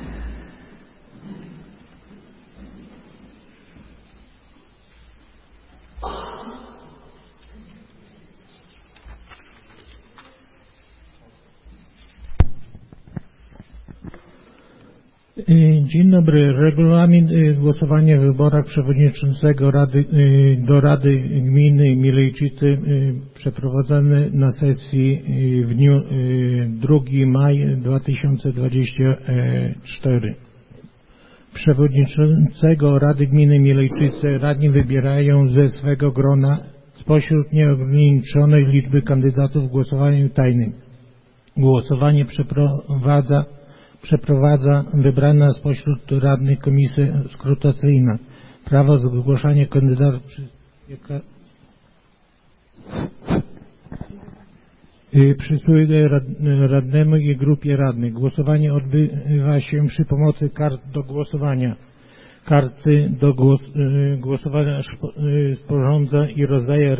Dzień dobry. Regulamin głosowania w wyborach przewodniczącego do Rady Gminy Milejczyce przeprowadzony na sesji w dniu 2 maja 2024. Przewodniczącego Rady Gminy Milejczyce radni wybierają ze swego grona spośród nieograniczonej liczby kandydatów w głosowaniu tajnym. Głosowanie przeprowadza wybrana spośród radnych komisja skrutacyjna. Prawo zgłaszania kandydatów przysługuje radnemu i grupie radnych. Głosowanie odbywa się przy pomocy kart do głosowania. Karty do głosowania sporządza i rozdaje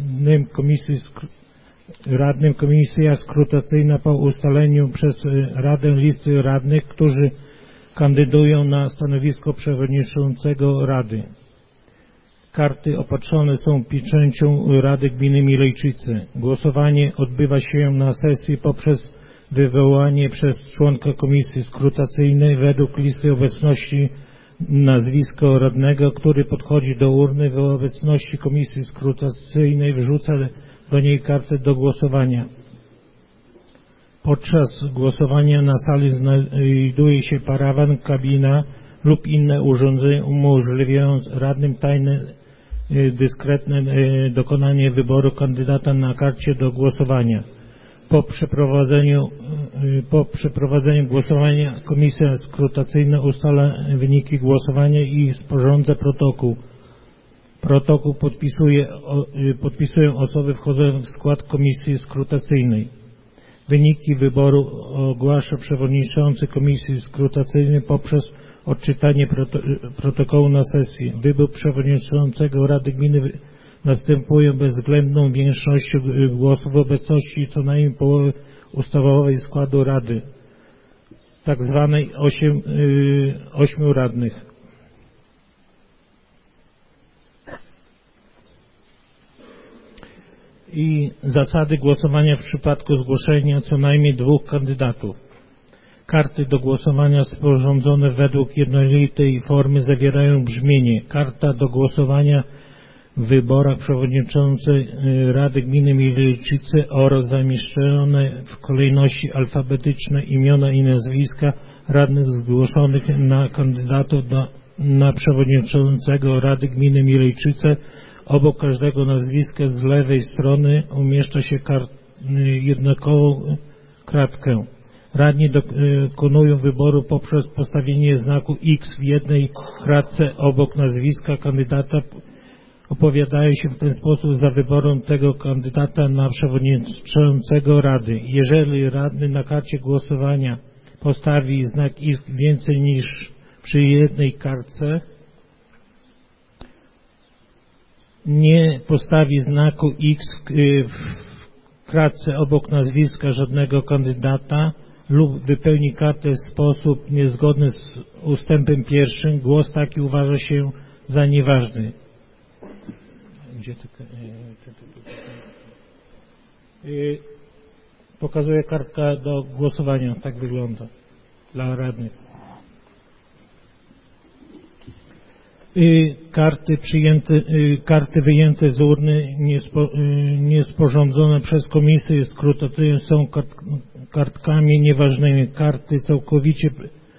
radnym komisja skrutacyjna po ustaleniu przez Radę listy radnych, którzy kandydują na stanowisko przewodniczącego Rady. Karty opatrzone są pieczęcią Rady Gminy Milejczyce. Głosowanie odbywa się na sesji poprzez wywołanie przez członka komisji skrutacyjnej według listy obecności nazwisko radnego, który podchodzi do urny w obecności komisji skrutacyjnej, wrzuca do niej kartę do głosowania. Podczas głosowania na sali znajduje się parawan, kabina lub inne urządzenie umożliwiając radnym tajne, dyskretne dokonanie wyboru kandydata na karcie do głosowania. Po przeprowadzeniu głosowania komisja skrutacyjna ustala wyniki głosowania i sporządza protokół. Protokół podpisują osoby wchodzące w skład komisji skrutacyjnej. Wyniki wyboru ogłasza przewodniczący komisji skrutacyjnej poprzez odczytanie protokołu na sesji. Wybór przewodniczącego Rady Gminy następuje bezwzględną większością głosów w obecności co najmniej połowy ustawowej składu Rady, tak zwanej 8 radnych. I zasady głosowania w przypadku zgłoszenia co najmniej 2 kandydatów. Karty do głosowania sporządzone według jednolitej formy zawierają brzmienie: karta do głosowania w wyborach przewodniczącej Rady Gminy Miliczyce oraz zamieszczone w kolejności alfabetycznej imiona i nazwiska radnych zgłoszonych na kandydatów na przewodniczącego Rady Gminy Miliczyce. Obok każdego nazwiska z lewej strony umieszcza się jednakową kratkę. Radni dokonują wyboru poprzez postawienie znaku X w jednej kratce obok nazwiska kandydata. Opowiadają się w ten sposób za wyborem tego kandydata na przewodniczącego Rady. Jeżeli radny na karcie głosowania postawi znak X więcej niż przy jednej kartce, nie postawi znaku X w kratce obok nazwiska żadnego kandydata lub wypełni kartę w sposób niezgodny z ustępem 1, głos taki uważa się za nieważny. Pokazuje kartka do głosowania, tak wygląda dla radnych. Karty wyjęte z urny, niesporządzone przez komisję skrutacyjną są kartkami nieważnymi. Karty całkowicie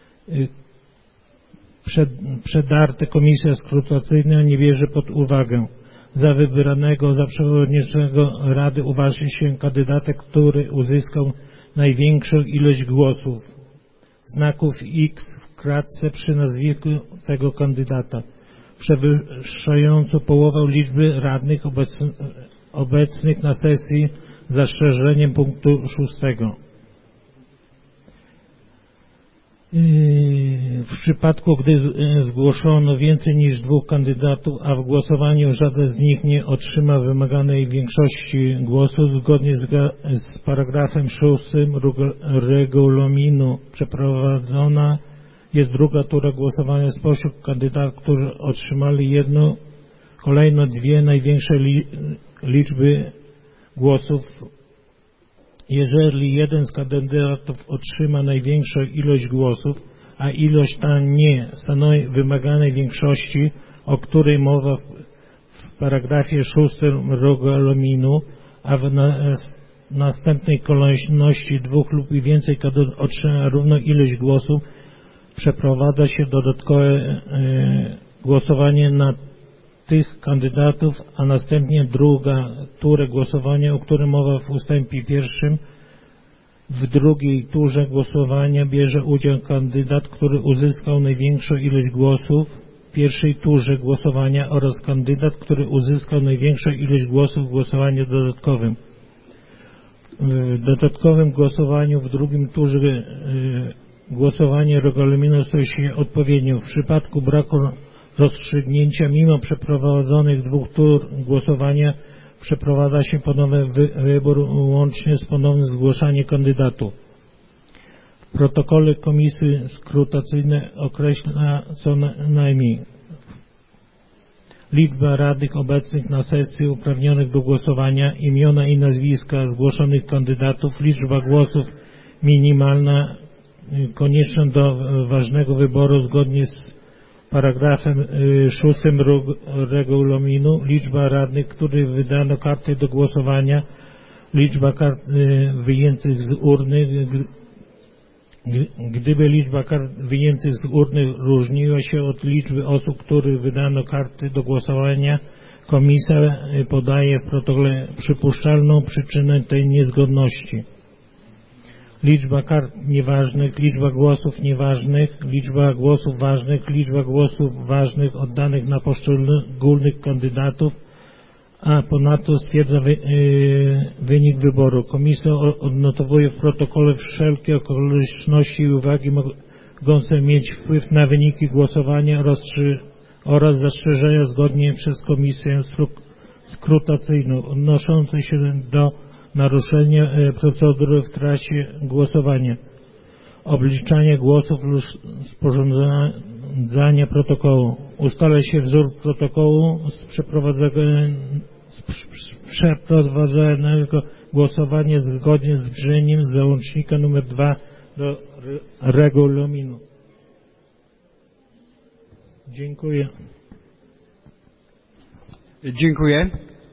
przedarte komisja skrutacyjna nie bierze pod uwagę. Za wybranego za przewodniczącego Rady uważa się kandydata, który uzyskał największą ilość głosów. Znaków X w kratce przy nazwisku tego kandydata, przewyższającą połowę liczby radnych obecnych na sesji z zastrzeżeniem punktu 6. W przypadku, gdy zgłoszono więcej niż 2 kandydatów, a w głosowaniu żaden z nich nie otrzyma wymaganej większości głosów, zgodnie z paragrafem 6 regulaminu przeprowadzona jest druga tura głosowania spośród kandydatów, którzy otrzymali kolejno 2 największe liczby głosów. Jeżeli jeden z kandydatów otrzyma największą ilość głosów, a ilość ta nie stanowi wymaganej większości, o której mowa w paragrafie 6 regulaminu, a w następnej kolejności 2 lub więcej kandydatów otrzyma równą ilość głosów, przeprowadza się dodatkowe głosowanie na tych kandydatów, a następnie druga tura głosowania, o którym mowa w ustępie 1. W drugiej turze głosowania bierze udział kandydat, który uzyskał największą ilość głosów w pierwszej turze głosowania oraz kandydat, który uzyskał największą ilość głosów w głosowaniu dodatkowym. W dodatkowym głosowaniu w drugim turze głosowanie regulaminu stoi się odpowiednio. W przypadku braku rozstrzygnięcia mimo przeprowadzonych 2 tur głosowania przeprowadza się ponowny wybór łącznie z ponownym zgłaszaniem kandydatów. W protokole komisji skrutacyjnej określa co najmniej liczba radnych obecnych na sesji uprawnionych do głosowania, imiona i nazwiska zgłoszonych kandydatów, liczba głosów minimalna konieczna do ważnego wyboru zgodnie z paragrafem 6 regulaminu, liczba radnych, których wydano karty do głosowania Liczba kart wyjętych z urny, gdyby liczba kart wyjętych z urny różniła się od liczby osób, których wydano karty do głosowania, komisja podaje w protokole przypuszczalną przyczynę tej niezgodności. Liczba kart nieważnych, liczba głosów nieważnych, liczba głosów ważnych, liczba głosów ważnych oddanych na poszczególnych kandydatów, a ponadto stwierdza wynik wyboru. Komisja odnotowuje w protokole wszelkie okoliczności i uwagi mogące mieć wpływ na wyniki głosowania oraz zastrzeżenia zgodnie przez komisję skrutacyjną odnoszące się do naruszenia procedury w trakcie głosowania, obliczania głosów lub sporządzania protokołu. Ustala się wzór protokołu z przeprowadzonego głosowania zgodnie z brzmieniem załącznika nr 2 do regulaminu. Dziękuję.
Dziękuję.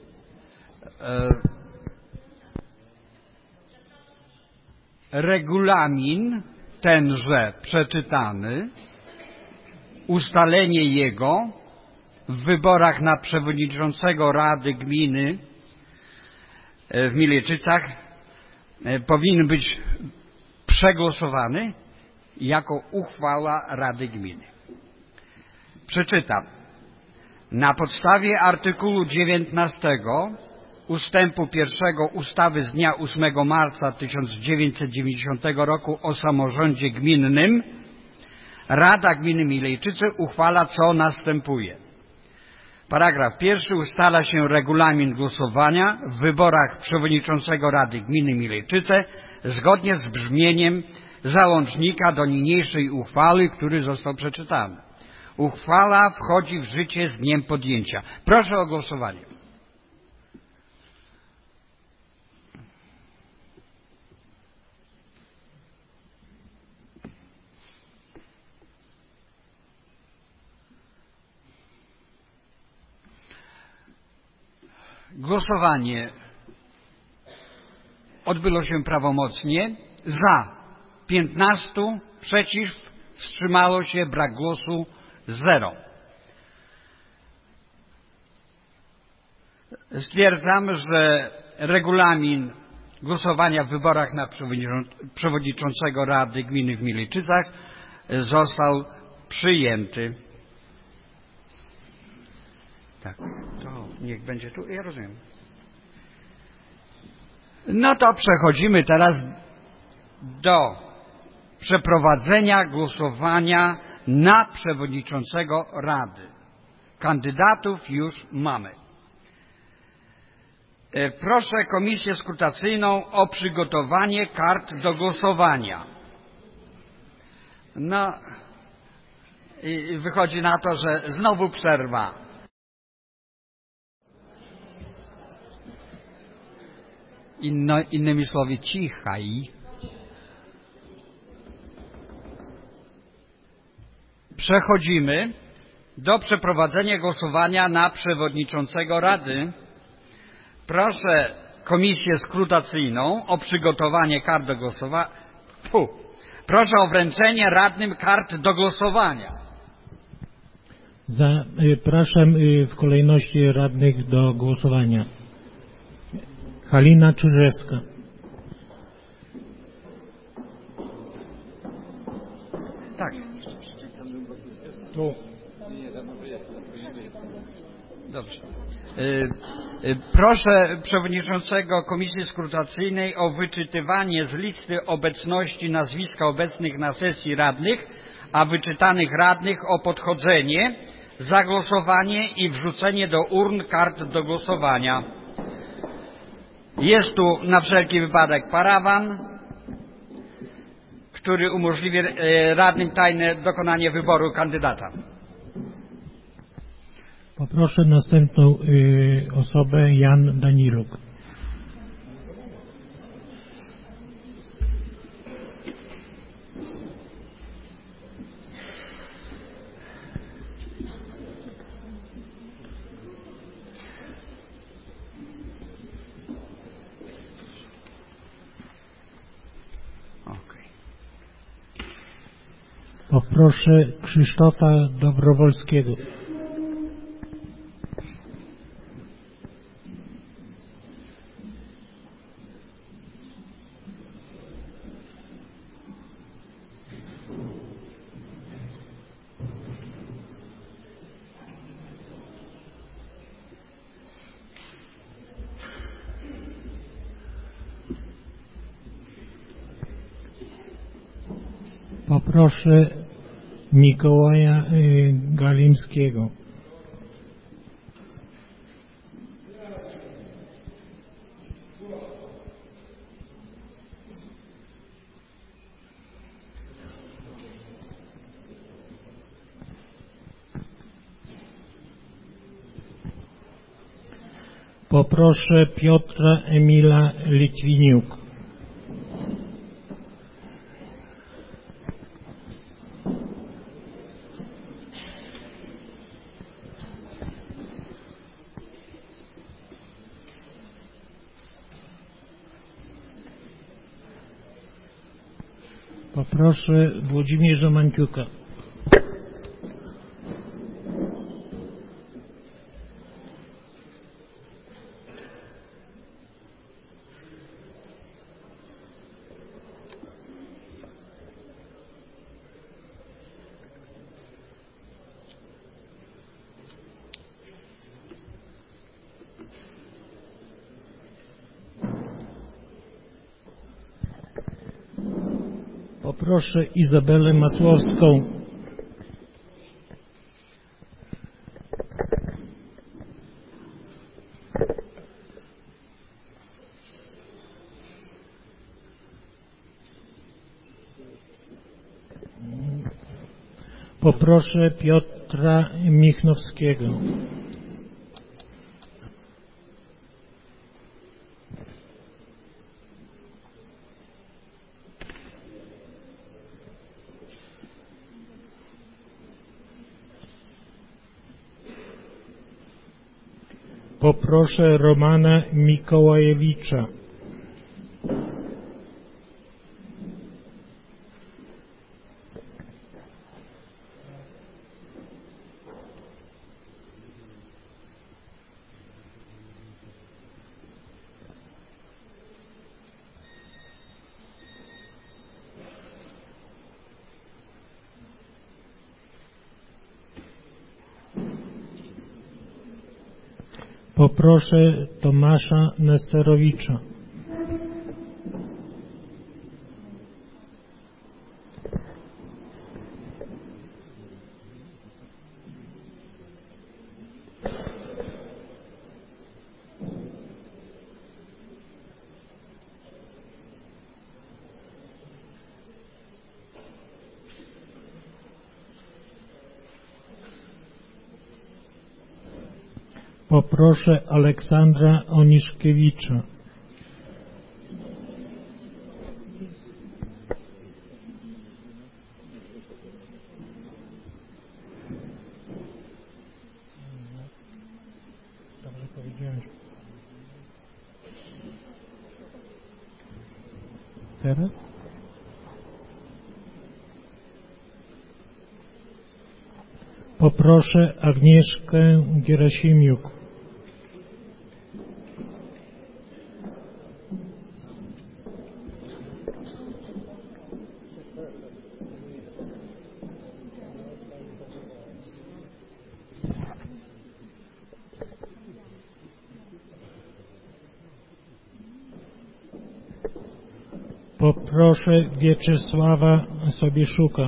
Regulamin tenże przeczytany, ustalenie jego w wyborach na przewodniczącego Rady Gminy w Miliczycach powinien być przegłosowany jako uchwała Rady Gminy. Przeczytam. Na podstawie artykułu 19 ustępu 1 ustawy z dnia 8 marca 1990 roku o samorządzie gminnym Rada Gminy Milejczyce uchwala, co następuje. Paragraf 1. Ustala się regulamin głosowania w wyborach przewodniczącego Rady Gminy Milejczyce zgodnie z brzmieniem załącznika do niniejszej uchwały, który został przeczytany. Uchwała wchodzi w życie z dniem podjęcia. Proszę o głosowanie. Głosowanie odbyło się prawomocnie. Za 15, przeciw, wstrzymało się, brak głosu 0. Stwierdzam, że regulamin głosowania w wyborach na przewodniczącego Rady Gminy w Milejczycach został przyjęty. Tak, to niech będzie tu, ja rozumiem. No to przechodzimy teraz do przeprowadzenia głosowania na przewodniczącego Rady. Kandydatów już mamy. Proszę komisję skrutacyjną o przygotowanie kart do głosowania. No i wychodzi na to, że znowu przerwa. Innymi słowy, cichaj. Przechodzimy do przeprowadzenia głosowania na przewodniczącego Rady. Proszę komisję skrutacyjną o przygotowanie kart do głosowania. Proszę o wręczenie radnym kart do głosowania.
Zapraszam w kolejności radnych do głosowania. Halina Czyżewska.
Tak.
Tu.
Dobrze. Proszę przewodniczącego Komisji Skrutacyjnej o wyczytywanie z listy obecności nazwiska obecnych na sesji radnych, a wyczytanych radnych o podchodzenie, zagłosowanie i wrzucenie do urn kart do głosowania. Jest tu na wszelki wypadek parawan, który umożliwi radnym tajne dokonanie wyboru kandydata.
Poproszę następną osobę, Jan Daniluk. Poproszę Krzysztofa Dobrowolskiego. Poproszę Mikołaja Galimskiego. Poproszę Piotra Emila Litwiniuk. Poproszę Włodzimierza Mańciuka. Poproszę Izabelę Masłowską. Poproszę Piotra Michnowskiego. Poproszę Romana Mikołajewicza. Poproszę Tomasza Nesterowicza. Poproszę Aleksandra Oniszkiewicza. Dobrze powiedziałeś. Teraz? Poproszę Agnieszkę Gerasimiuk. Poproszę Wieczysława Sobieszuka.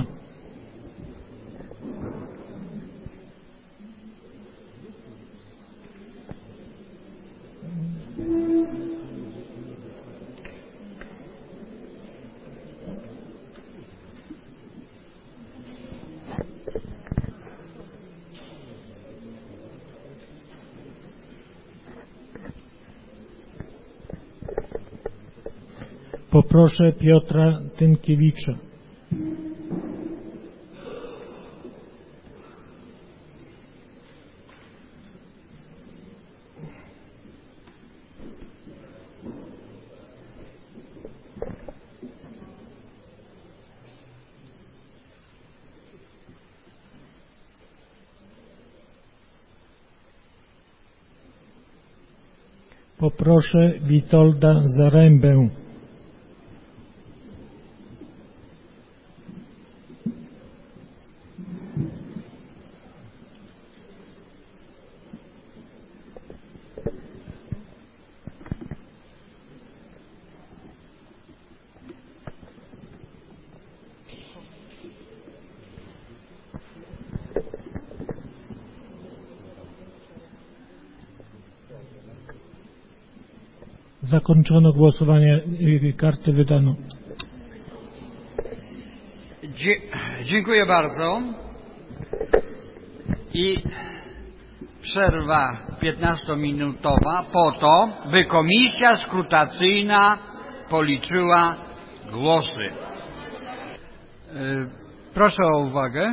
Poproszę Piotra Tynkiewicza. Poproszę Witolda Zarębę. Zakończono głosowanie, karty wydano.
Dziękuję bardzo. I przerwa 15-minutowa po to, by komisja skrutacyjna policzyła głosy. Proszę o uwagę.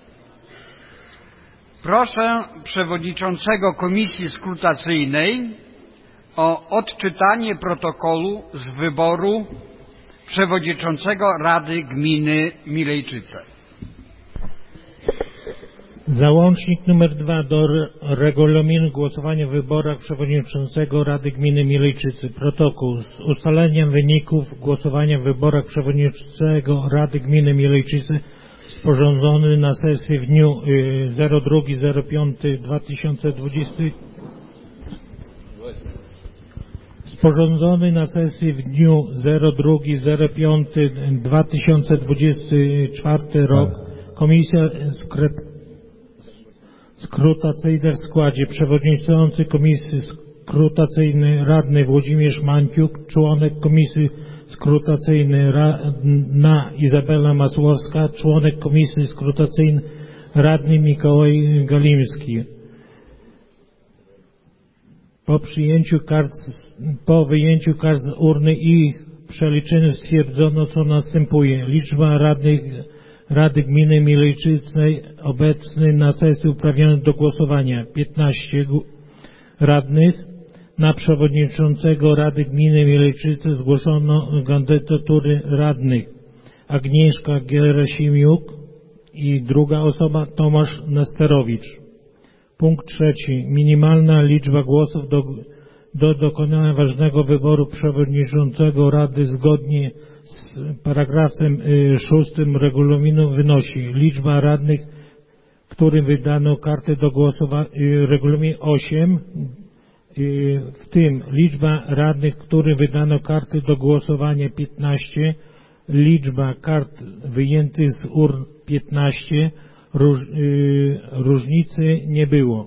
Proszę przewodniczącego komisji skrutacyjnej o odczytanie protokolu z wyboru przewodniczącego Rady Gminy Milejczyce.
Załącznik nr 2 do regulaminu głosowania w wyborach przewodniczącego Rady Gminy Milejczycy. Protokół z ustaleniem wyników głosowania w wyborach przewodniczącego Rady Gminy Milejczycy sporządzony na sesji w dniu 02.05.2020. Sporządzony na sesji w dniu 02.05.2024 rok. Komisja skrutacyjna w składzie przewodniczący Komisji Skrutacyjnej radny Włodzimierz Manciuk, członek Komisji Skrutacyjnej radna Izabela Masłowska, członek Komisji Skrutacyjnej radny Mikołaj Galimski. Po wyjęciu kart z urny i ich przeliczeniu stwierdzono, co następuje. Liczba radnych Rady Gminy Milejczycej obecnych na sesji uprawnionych do głosowania 15 radnych. Na przewodniczącego Rady Gminy Milejczycy zgłoszono kandydatury radnych: Agnieszka Gerasimiuk i druga osoba Tomasz Nesterowicz. Punkt 3. Minimalna liczba głosów do dokonania ważnego wyboru przewodniczącego Rady zgodnie z paragrafem 6 regulaminu wynosi: liczba radnych, którym wydano kartę do głosowania, regulamin 8, w tym liczba radnych, którym wydano karty do głosowania 15, liczba kart wyjętych z urn 15, różnicy nie było.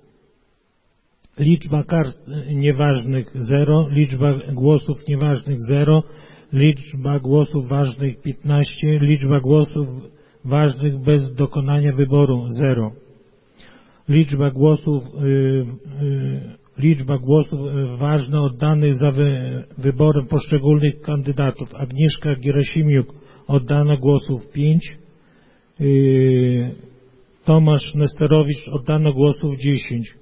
Liczba kart nieważnych 0, liczba głosów nieważnych 0, liczba głosów ważnych 15, liczba głosów ważnych bez dokonania wyboru 0. Liczba głosów ważna oddanych za wyborem poszczególnych kandydatów: Agnieszka Gerasimiuk oddano głosów 5, Tomasz Nesterowicz oddano głosów 10.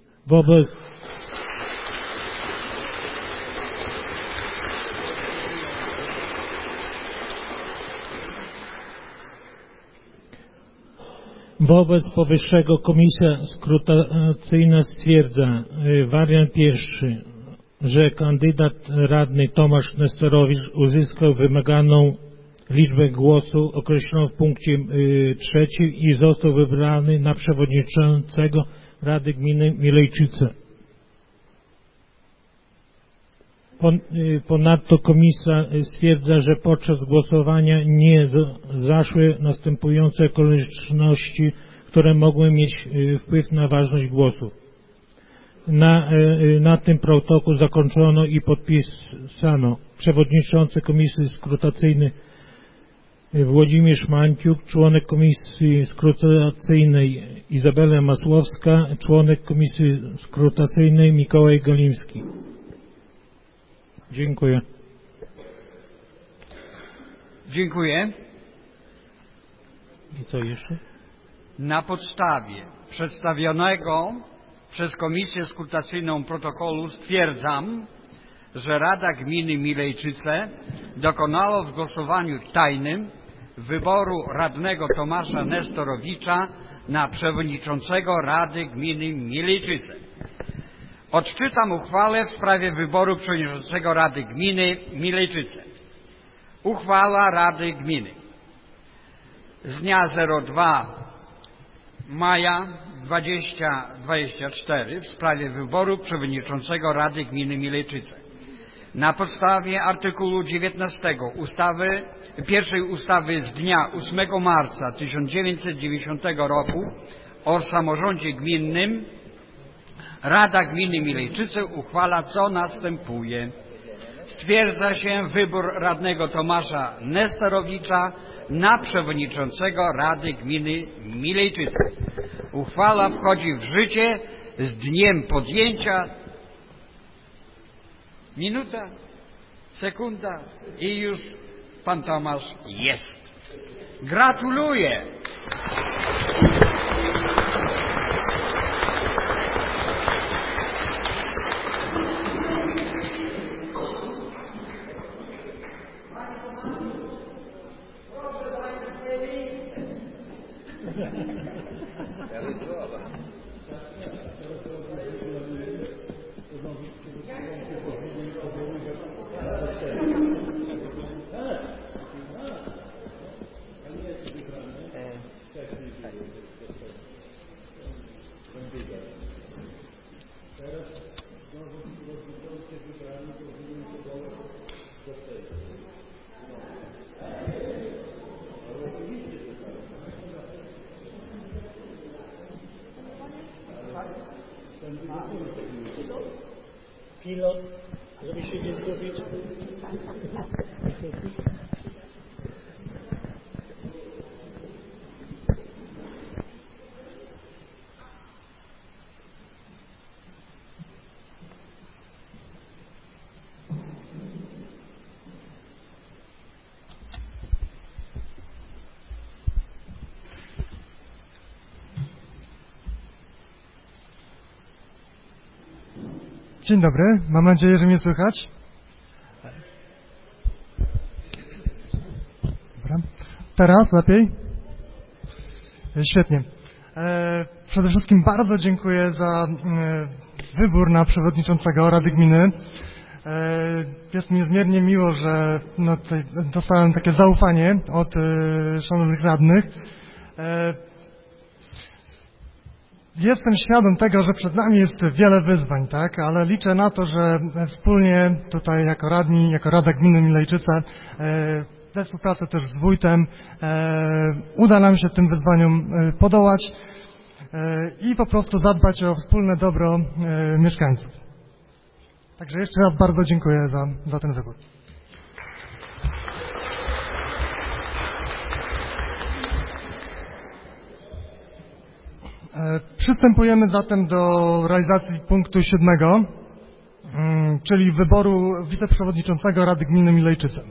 Wobec powyższego komisja skrutacyjna stwierdza: wariant pierwszy, że kandydat radny Tomasz Nesterowicz uzyskał wymaganą liczbę głosów określoną w punkcie 3 i został wybrany na przewodniczącego Rady Gminy Milejczyce. Ponadto komisja stwierdza, że podczas głosowania nie zaszły następujące okoliczności, które mogły mieć wpływ na ważność głosów. Na tym protokół zakończono i podpisano przewodniczący Komisji Skrutacyjnej Włodzimierz Manciuk, członek Komisji Skrutacyjnej Izabela Masłowska, członek Komisji Skrutacyjnej Mikołaj Galimski. Dziękuję.
Dziękuję.
I co jeszcze?
Na podstawie przedstawionego przez Komisję Skrutacyjną protokolu stwierdzam, że Rada Gminy Milejczyce dokonała w głosowaniu tajnym wyboru radnego Tomasza Nestorowicza na przewodniczącego Rady Gminy Milejczyce. Odczytam uchwałę w sprawie wyboru przewodniczącego Rady Gminy Milejczyce. Uchwała Rady Gminy z dnia 02 maja 2024 w sprawie wyboru przewodniczącego Rady Gminy Milejczyce. Na podstawie artykułu 19 pierwszej ustawy z dnia 8 marca 1990 roku o samorządzie gminnym Rada Gminy Milejczyce uchwala, co następuje. Stwierdza się wybór radnego Tomasza Nestorowicza na przewodniczącego Rady Gminy Milejczyce. Uchwała wchodzi w życie z dniem podjęcia. Minuta, sekunda i już pan Tomasz jest. Gratuluję.
Pilot, żeby się nie zgubić.
Dzień dobry, mam nadzieję, że mnie słychać. Dobra. Teraz lepiej? Świetnie. Przede wszystkim bardzo dziękuję za wybór na przewodniczącego Rady Gminy. Jest mi niezmiernie miło, że dostałem takie zaufanie od szanownych radnych. Jestem świadom tego, że przed nami jest wiele wyzwań, tak? Ale liczę na to, że wspólnie tutaj jako radni, jako Rada Gminy Milejczyce, we współpracy też z wójtem, uda nam się tym wyzwaniom podołać i po prostu zadbać o wspólne dobro mieszkańców. Także jeszcze raz bardzo dziękuję za ten wybór. Przystępujemy zatem do realizacji punktu 7, czyli wyboru wiceprzewodniczącego Rady Gminy Milejczyce.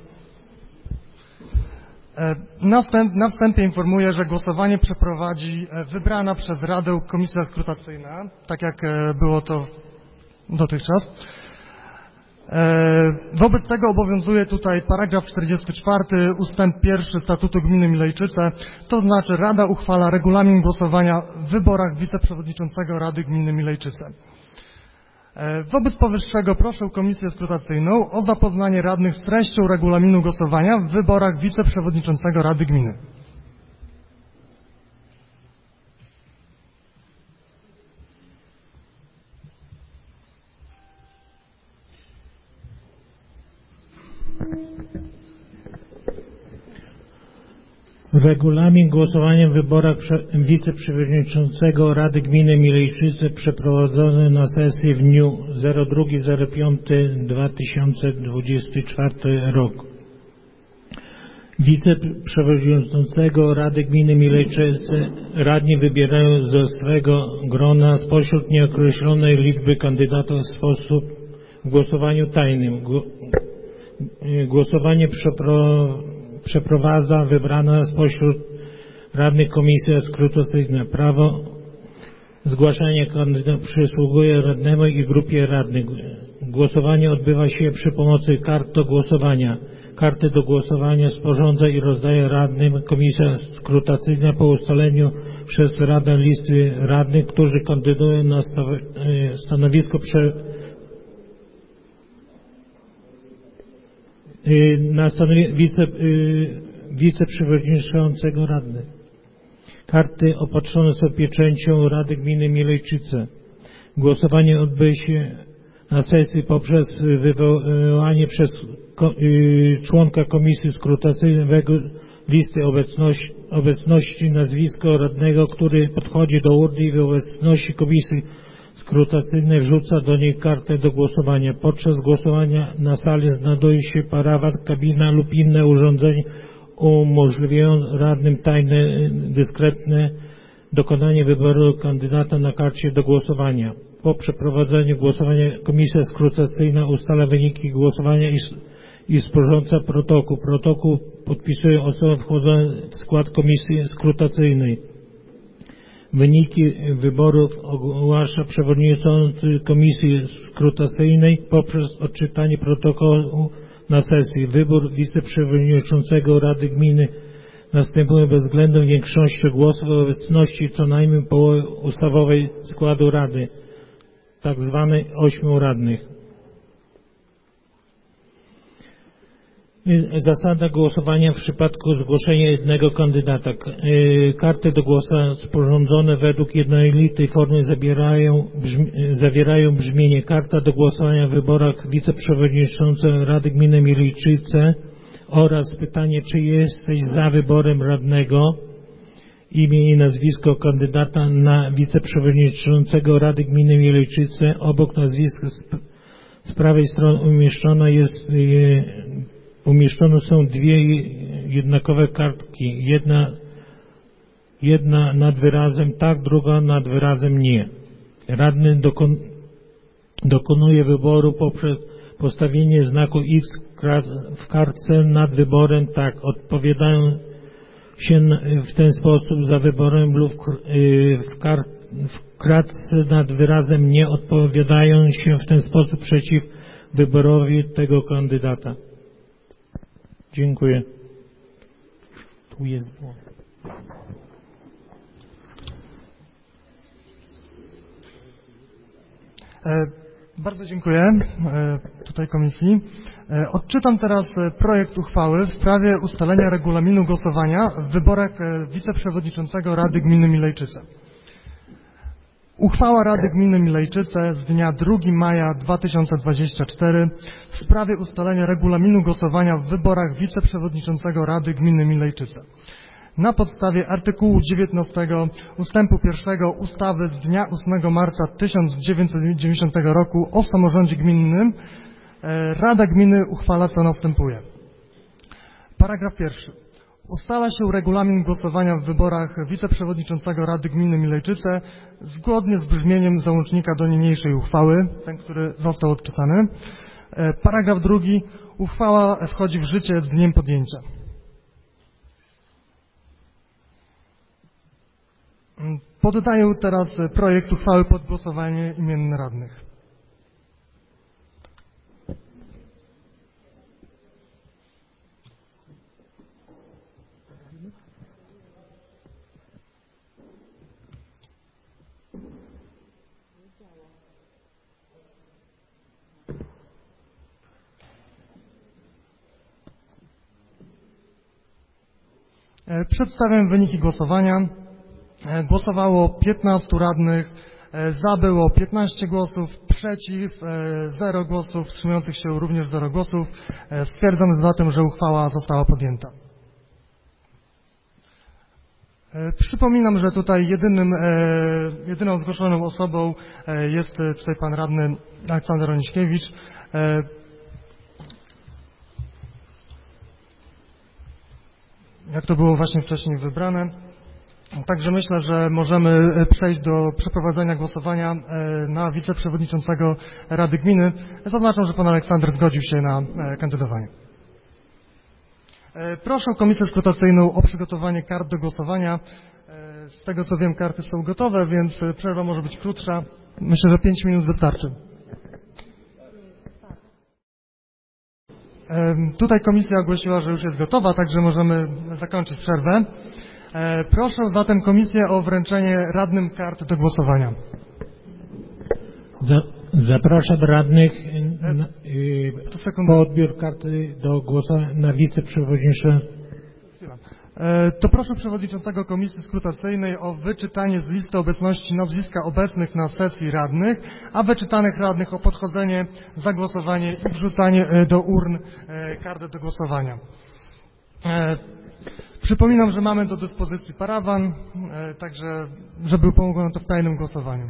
Na wstępie informuję, że głosowanie przeprowadzi wybrana przez Radę komisja skrutacyjna, tak jak było to dotychczas. Wobec tego obowiązuje tutaj paragraf 44 ustęp 1 Statutu Gminy Milejczyce, to znaczy Rada uchwala regulamin głosowania w wyborach wiceprzewodniczącego Rady Gminy Milejczyce. Wobec powyższego proszę Komisję Skrutacyjną o zapoznanie radnych z treścią regulaminu głosowania w wyborach wiceprzewodniczącego Rady Gminy.
Regulamin głosowania w wyborach wiceprzewodniczącego Rady Gminy Milejczyce przeprowadzony na sesji w dniu 02.05.2024 roku. Wiceprzewodniczącego Rady Gminy Milejczyce radni wybierają ze swego grona spośród nieokreślonej liczby kandydatów w sposób w głosowaniu tajnym. Głosowanie przeprowadza wybrana spośród radnych komisja skrutacyjna. Prawo zgłaszania kandydatów przysługuje radnemu i grupie radnych. Głosowanie odbywa się przy pomocy kart do głosowania. Karty do głosowania sporządza i rozdaje radnym komisja skrutacyjna po ustaleniu przez Radę listy radnych, którzy kandydują na stanowisko wiceprzewodniczącego Rady. Karty opatrzone są pieczęcią Rady Gminy Milejczyce. Głosowanie odbywa się na sesji poprzez wywołanie przez członka komisji skrutacyjnej listy obecności nazwisko radnego, który podchodzi do urny i w obecności komisji skrutacyjnej wrzuca do niej kartę do głosowania. Podczas głosowania na sali znajduje się parawat, kabina lub inne urządzenie umożliwiające radnym tajne, dyskretne dokonanie wyboru kandydata na karcie do głosowania. Po przeprowadzeniu głosowania komisja skrutacyjna ustala wyniki głosowania i sporządza protokół. Protokół podpisuje osoba wchodząca w skład komisji skrutacyjnej. Wyniki wyborów ogłasza przewodniczący komisji skrutacyjnej poprzez odczytanie protokołu na sesji. Wybór wiceprzewodniczącego Rady Gminy następuje bezwzględną większością głosów w obecności co najmniej połowy ustawowej składu Rady, tak zwanej 8 radnych. Zasada głosowania w przypadku zgłoszenia jednego kandydata. Karty do głosowania sporządzone według jednolitej formy zawierają brzmienie: karta do głosowania w wyborach wiceprzewodniczącego Rady Gminy Milejczyce oraz pytanie, czy jesteś za wyborem radnego, imię i nazwisko kandydata na wiceprzewodniczącego Rady Gminy Milejczyce. Obok nazwiska z prawej strony umieszczone są dwie jednakowe kartki. Jedna nad wyrazem tak, druga nad wyrazem nie. Radny dokonuje wyboru poprzez postawienie znaku X w kartce nad wyborem tak. Odpowiadają się w ten sposób za wyborem lub w kratce nad wyrazem nie odpowiadają się w ten sposób przeciw wyborowi tego kandydata. Dziękuję. Tu jest błąd.
Bardzo dziękuję tutaj komisji. Odczytam teraz projekt uchwały w sprawie ustalenia regulaminu głosowania w wyborach wiceprzewodniczącego Rady Gminy Milejczyce. Uchwała Rady Gminy Milejczyce z dnia 2 maja 2024 w sprawie ustalenia regulaminu głosowania w wyborach wiceprzewodniczącego Rady Gminy Milejczyce. Na podstawie artykułu 19 ustępu 1 ustawy z dnia 8 marca 1990 roku o samorządzie gminnym Rada Gminy uchwala, co następuje. Paragraf 1. Ustala się regulamin głosowania w wyborach wiceprzewodniczącego Rady Gminy Milejczyce zgodnie z brzmieniem załącznika do niniejszej uchwały, ten, który został odczytany. Paragraf 2. Uchwała wchodzi w życie z dniem podjęcia. Poddaję teraz projekt uchwały pod głosowanie imienne radnych. Przedstawiam wyniki głosowania. Głosowało 15 radnych, za było 15 głosów, przeciw 0 głosów, wstrzymujących się również 0 głosów. Stwierdzam zatem, że uchwała została podjęta. Przypominam, że tutaj jedyną zgłoszoną osobą jest tutaj pan radny Aleksander Oniśkiewicz. Jak to było właśnie wcześniej wybrane. Także myślę, że możemy przejść do przeprowadzenia głosowania na wiceprzewodniczącego Rady Gminy. Zaznaczam, że pan Aleksander zgodził się na kandydowanie. Proszę komisję skrutacyjną o przygotowanie kart do głosowania. Z tego co wiem, karty są gotowe, więc przerwa może być krótsza. Myślę, że 5 minut wystarczy. Tutaj komisja ogłosiła, że już jest gotowa, także możemy zakończyć przerwę. Proszę zatem komisję o wręczenie radnym kart do głosowania.
Zapraszam radnych po odbiór karty do głosowania na wiceprzewodniczącego.
To proszę przewodniczącego komisji skrutacyjnej o wyczytanie z listy obecności nazwiska obecnych na sesji radnych, a wyczytanych radnych o podchodzenie za głosowanie i wrzucanie do urn karty do głosowania. Przypominam, że mamy do dyspozycji parawan, także żeby pomogło nam to w tajnym głosowaniu.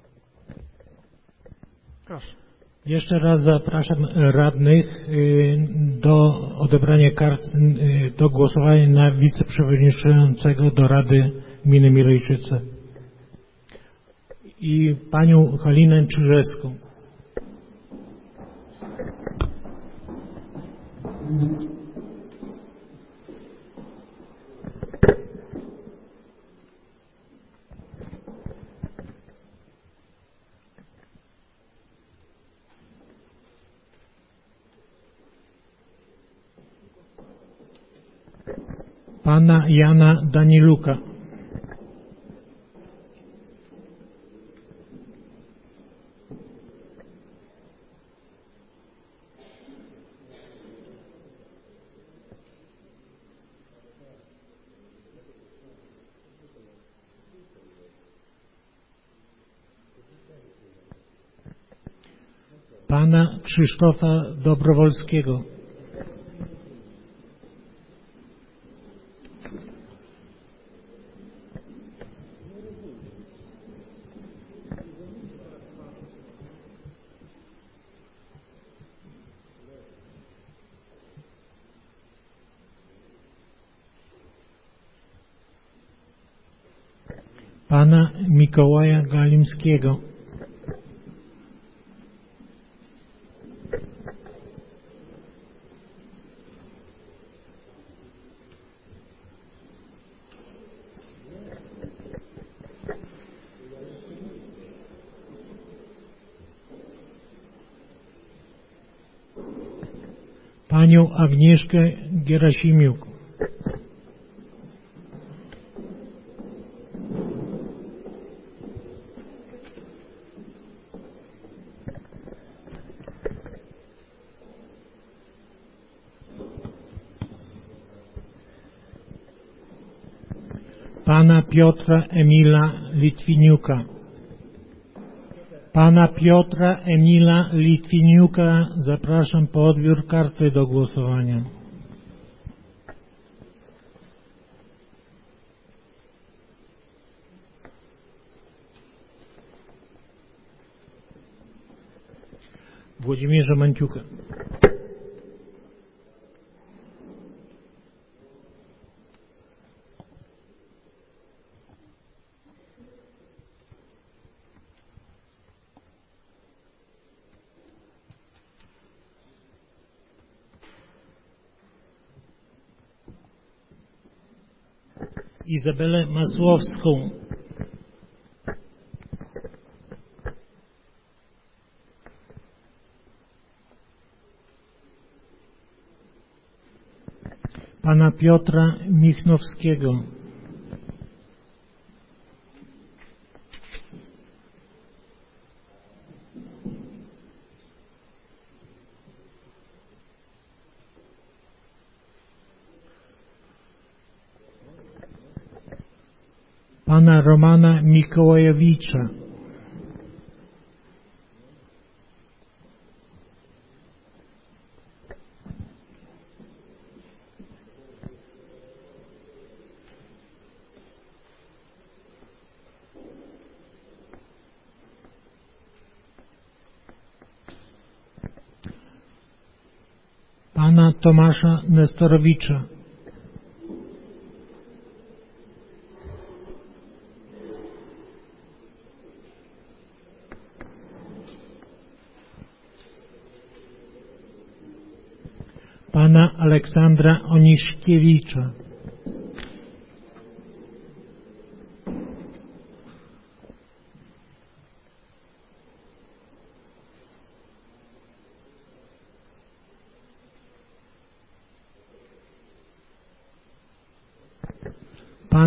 Proszę.
Jeszcze raz zapraszam radnych do odebrania kart do głosowania na wiceprzewodniczącego do Rady Gminy Milejczyce i panią Halinę Czyżewską. Pana Jana Daniluka. Pana Krzysztofa Dobrowolskiego. Pana Mikołaja Galimskiego. Panią Agnieszkę Gerasimiuk. Pana Piotra Emila Litwiniuka. Pana Piotra Emila Litwiniuka zapraszam po odbiór karty do głosowania. Włodzimierza Manciuka. Izabelę Masłowską. Pana Piotra Michnowskiego. Pana Romana Mikołajewicza. Pana Tomasza Nestorowicza. Pana Aleksandra Oniszkiewicza.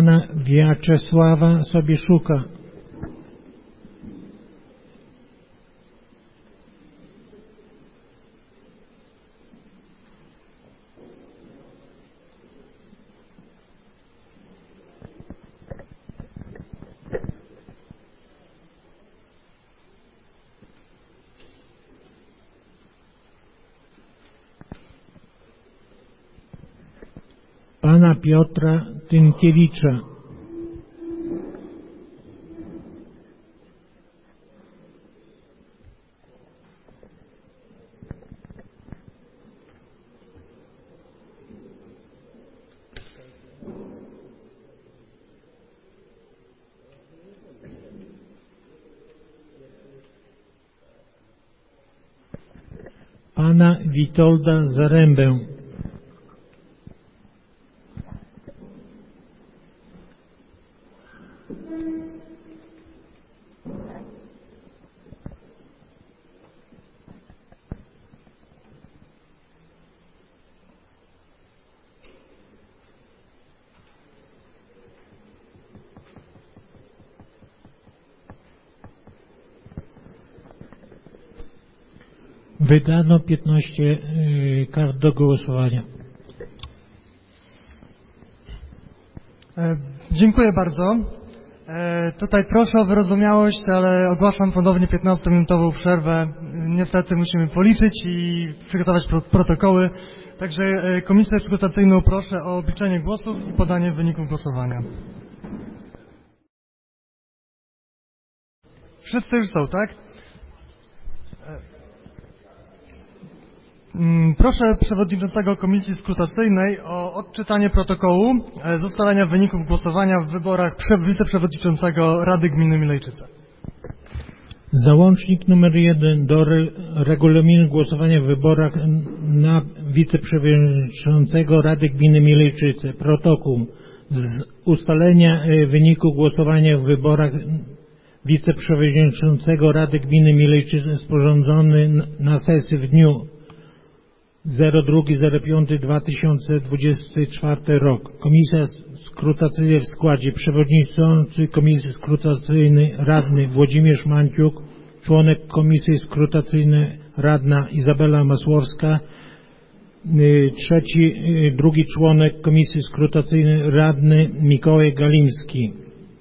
pana Wiaczesława Sobieszuka, pana Piotra Tynkiewicza, pana Witolda Zarębę, wydano 15 kart do głosowania.
Dziękuję bardzo. Tutaj proszę o wyrozumiałość, ale ogłaszam ponownie 15-minutową przerwę. Niestety musimy policzyć i przygotować protokoły. Także komisję skrutacyjną proszę o obliczenie głosów i podanie wyników głosowania. Wszyscy już są, tak? Proszę przewodniczącego komisji skrutacyjnej o odczytanie protokołu z ustalenia wyników głosowania w wyborach wiceprzewodniczącego Rady Gminy Milejczyce.
Załącznik nr 1 do regulaminu głosowania w wyborach na wiceprzewodniczącego Rady Gminy Milejczyce. Protokół z ustalenia wyniku głosowania w wyborach wiceprzewodniczącego Rady Gminy Milejczyce sporządzony na sesji w dniu 02.05.2024 rok. Komisja skrutacyjna w składzie: przewodniczący komisji skrutacyjnej radny Włodzimierz Manciuk, członek komisji skrutacyjnej radna Izabela Masłowska, drugi członek komisji skrutacyjnej radny Mikołaj Galimski.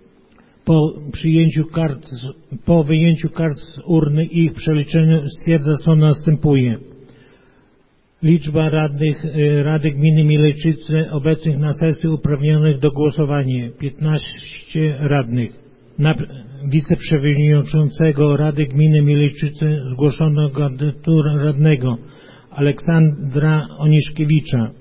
Po wyjęciu kart z urny i ich przeliczeniu stwierdza, co następuje. Liczba radnych Rady Gminy Milejczyce obecnych na sesji uprawnionych do głosowania 15 radnych. Na wiceprzewodniczącego Rady Gminy Milejczyce zgłoszono kandydaturę radnego Aleksandra Oniszkiewicza.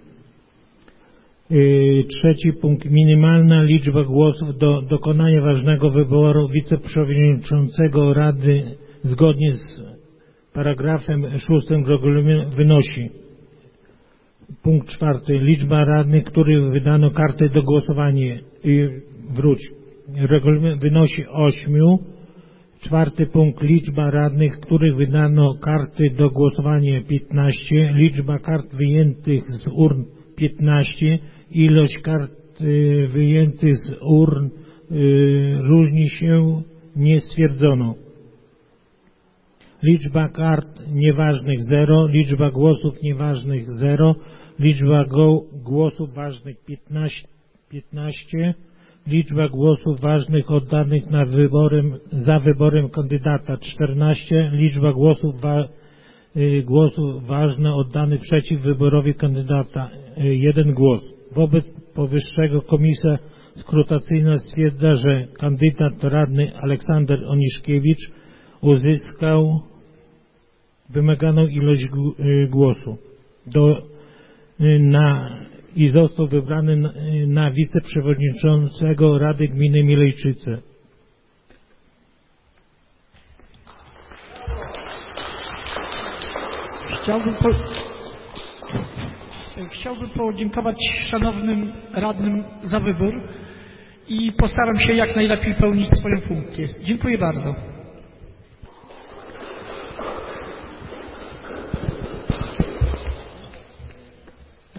Trzeci punkt. Minimalna liczba głosów do dokonania ważnego wyboru wiceprzewodniczącego Rady zgodnie z paragrafem 6 regulaminu wynosi. Punkt 4. Liczba radnych, których wydano karty do głosowania. Regulamin wynosi 8. 4. punkt. Liczba radnych, których wydano karty do głosowania 15. Liczba kart wyjętych z urn 15. Ilość kart wyjętych z urn różni się, nie stwierdzono. Liczba kart nieważnych 0, liczba głosów nieważnych 0, liczba głosów ważnych 15, liczba głosów ważnych oddanych za wyborem kandydata 14, liczba głosów ważnych oddanych przeciw wyborowi kandydata 1 głos. Wobec powyższego komisja skrutacyjna stwierdza, że kandydat radny Aleksander Oniszkiewicz uzyskał wymaganą ilość głosu i został wybrany na wiceprzewodniczącego Rady Gminy Milejczyce.
Chciałbym podziękować szanownym radnym za wybór i postaram się jak najlepiej pełnić swoją funkcję. Dziękuję bardzo.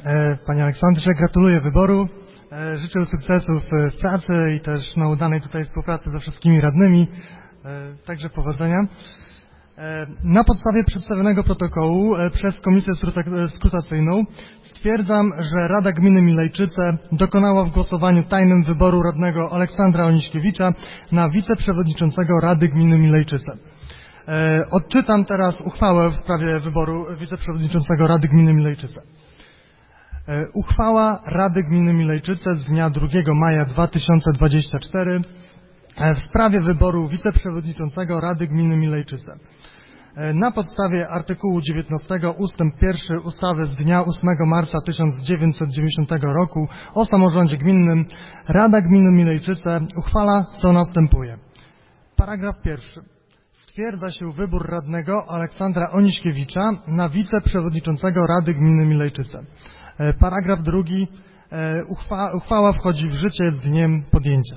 Panie Aleksandrze, gratuluję wyboru. Życzę sukcesów w pracy i też udanej tutaj współpracy ze wszystkimi radnymi. Także powodzenia. Na podstawie przedstawionego protokołu przez Komisję Skrutacyjną stwierdzam, że Rada Gminy Milejczyce dokonała w głosowaniu tajnym wyboru radnego Aleksandra Oniśkiewicza na wiceprzewodniczącego Rady Gminy Milejczyce. Odczytam teraz uchwałę w sprawie wyboru wiceprzewodniczącego Rady Gminy Milejczyce. Uchwała Rady Gminy Milejczyce z dnia 2 maja 2024 w sprawie wyboru wiceprzewodniczącego Rady Gminy Milejczyce. Na podstawie artykułu 19 ustęp 1 ustawy z dnia 8 marca 1990 roku o samorządzie gminnym Rada Gminy Milejczyce uchwala, co następuje. Paragraf 1. Stwierdza się wybór radnego Aleksandra Oniśkiewicza na wiceprzewodniczącego Rady Gminy Milejczyce. Paragraf 2. Uchwała wchodzi w życie z dniem podjęcia.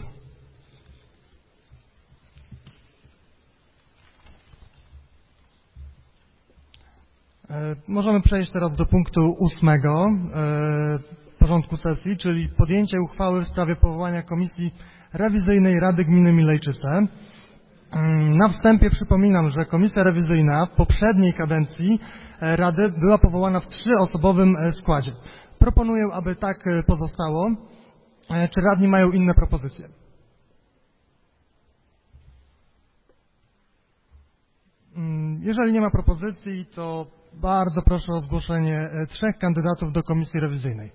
Możemy przejść teraz do punktu 8 porządku sesji, czyli podjęcie uchwały w sprawie powołania Komisji Rewizyjnej Rady Gminy Milejczyce. Na wstępie przypominam, że Komisja Rewizyjna w poprzedniej kadencji Rady była powołana w 3-osobowym składzie. Proponuję, aby tak pozostało. Czy radni mają inne propozycje? Jeżeli nie ma propozycji, to bardzo proszę o zgłoszenie 3 kandydatów do Komisji Rewizyjnej.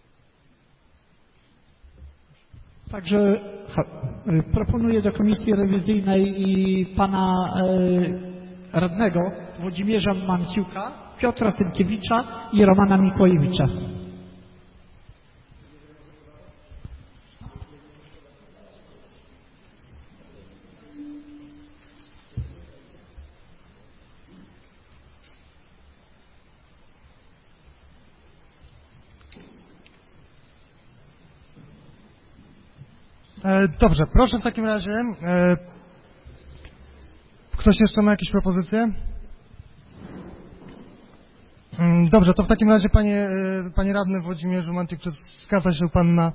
Także proponuję do Komisji Rewizyjnej i pana radnego Włodzimierza Manciuka, Piotra Tymkiewicza i Romana Mikołajewicza.
Dobrze, proszę w takim razie. Ktoś jeszcze ma jakieś propozycje? Dobrze, to w takim razie panie radny Włodzimierzu Manciuk, czy zgadza się pan na...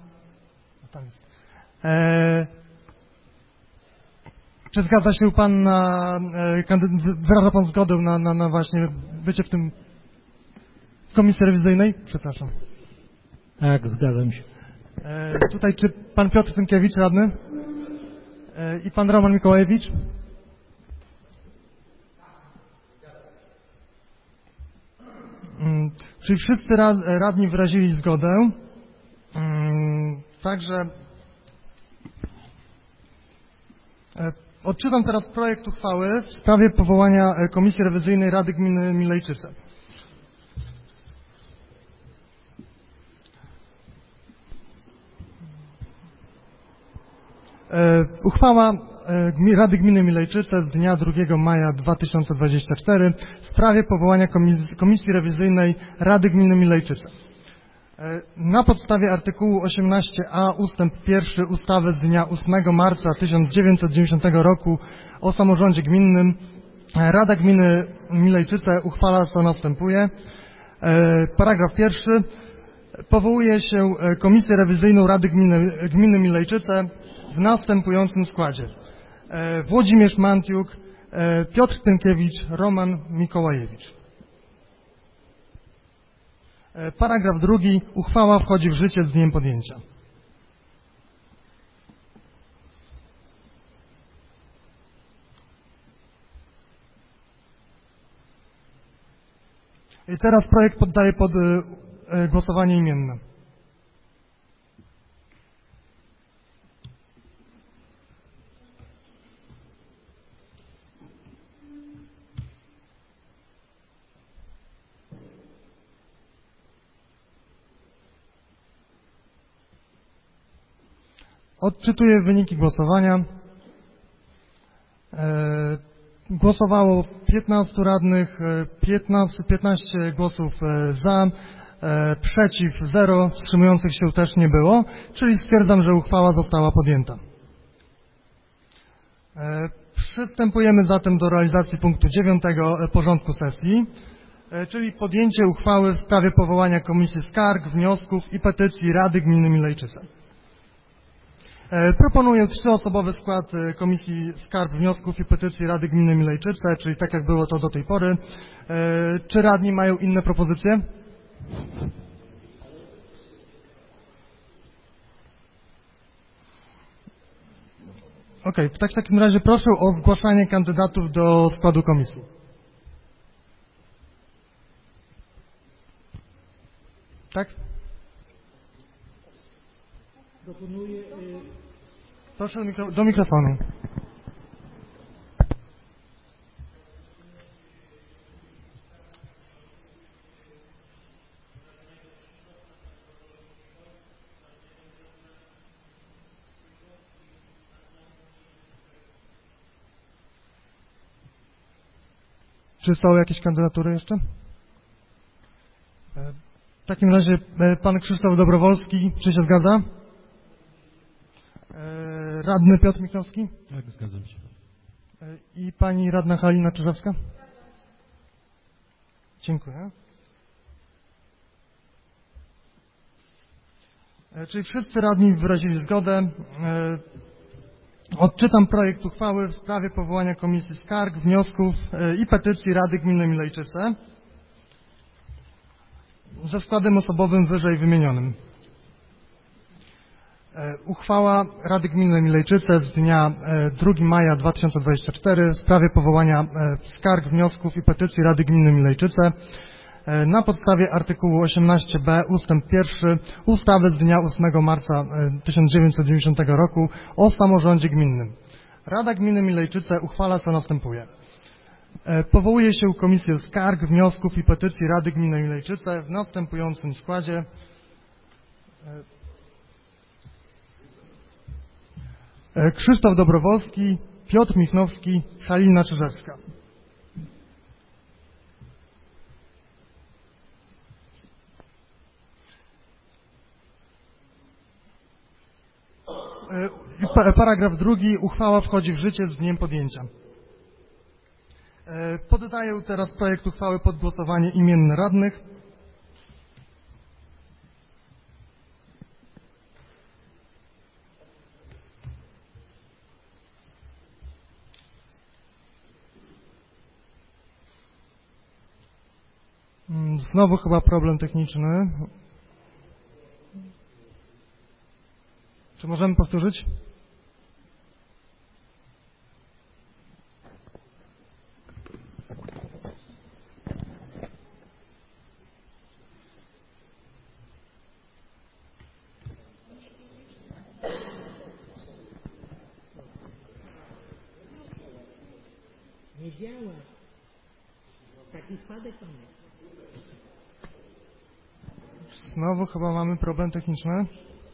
Czy zgadza się pan na... Wyraża pan zgodę na właśnie bycie w tym... w Komisji Rewizyjnej? Przepraszam.
Tak, zgadzam się.
Tutaj czy pan Piotr Tymkiewicz, radny? I pan Roman Mikołajewicz? Czyli wszyscy radni wyrazili zgodę. Także odczytam teraz projekt uchwały w sprawie powołania Komisji Rewizyjnej Rady Gminy Milejczyce. Uchwała Rady Gminy Milejczyce z dnia 2 maja 2024 w sprawie powołania Komisji Rewizyjnej Rady Gminy Milejczyce. Na podstawie artykułu 18a ustęp 1 ustawy z dnia 8 marca 1990 roku o samorządzie gminnym Rada Gminy Milejczyce uchwala, co następuje. Paragraf 1. Powołuje się Komisję Rewizyjną Rady Gminy Milejczyce w następującym składzie. Włodzimierz Manciuk, Piotr Tymkiewicz, Roman Mikołajewicz. Paragraf 2. Uchwała wchodzi w życie z dniem podjęcia. I teraz projekt poddaję pod głosowanie imienne. Odczytuję wyniki głosowania. Głosowało 15 radnych, 15 głosów za, przeciw 0, wstrzymujących się też nie było, czyli stwierdzam, że uchwała została podjęta. Przystępujemy zatem do realizacji punktu 9 porządku sesji. czyli podjęcie uchwały w sprawie powołania Komisji Skarg, Wniosków i Petycji Rady Gminy Milejczyce. Proponuję 3-osobowy skład Komisji Skarg, Wniosków i Petycji Rady Gminy Milejczyce, czyli tak jak było to do tej pory. Czy radni mają inne propozycje? Okej, w takim razie proszę o zgłaszanie kandydatów do składu komisji. Tak?
Proponuję...
Proszę do mikrofonu. Czy są jakieś kandydatury jeszcze? W takim razie pan Krzysztof Dobrowolski, czy się zgadza? Radny Piotr Michnowski?
Tak, zgadzam się.
I pani radna Halina Czyżewska? Dziękuję. Czyli wszyscy radni wyrazili zgodę. Odczytam projekt uchwały w sprawie powołania Komisji Skarg, Wniosków i Petycji Rady Gminy Milejczyce ze składem osobowym wyżej wymienionym. Uchwała Rady Gminy Milejczyce z dnia 2 maja 2024 w sprawie powołania skarg, wniosków i petycji Rady Gminy Milejczyce na podstawie artykułu 18b ustęp 1 ustawy z dnia 8 marca 1990 roku o samorządzie gminnym. Rada Gminy Milejczyce uchwala, co następuje. Powołuje się Komisję Skarg, Wniosków i Petycji Rady Gminy Milejczyce w następującym składzie. Krzysztof Dobrowolski, Piotr Michnowski, Halina Czyżewska. Paragraf 2. Uchwała wchodzi w życie z dniem podjęcia. Poddaję teraz projekt uchwały pod głosowanie imienne radnych. Znowu chyba problem techniczny. Czy możemy powtórzyć?
Nie działa. Taki spadek mamy.
Znowu chyba mamy problem techniczny.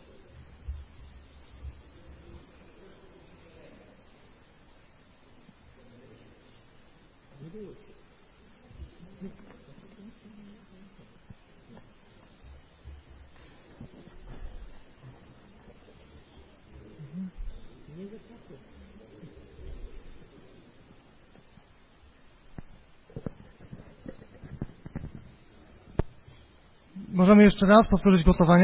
Możemy jeszcze raz powtórzyć głosowanie?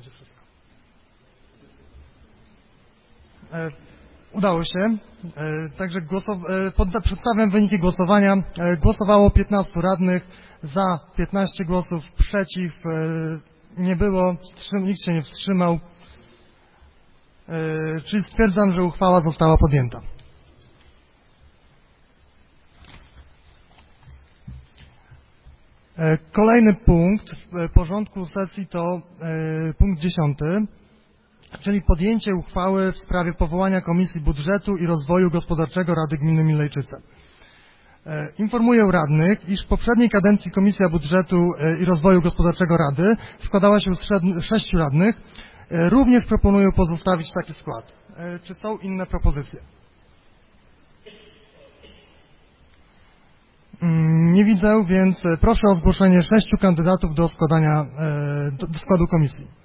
będzie wszystko. Udało się. Także przedstawiam wyniki głosowania. Głosowało 15 radnych, za 15 głosów, przeciw nie było, nikt się nie wstrzymał. Czyli stwierdzam, że uchwała została podjęta. Kolejny punkt w porządku sesji to punkt 10, czyli podjęcie uchwały w sprawie powołania Komisji Budżetu i Rozwoju Gospodarczego Rady Gminy Milejczyce. Informuję radnych, iż w poprzedniej kadencji Komisja Budżetu i Rozwoju Gospodarczego Rady składała się z 6 radnych. Również proponuję pozostawić taki skład. Czy są inne propozycje? Nie widzę, więc proszę o zgłoszenie 6 kandydatów do składu komisji.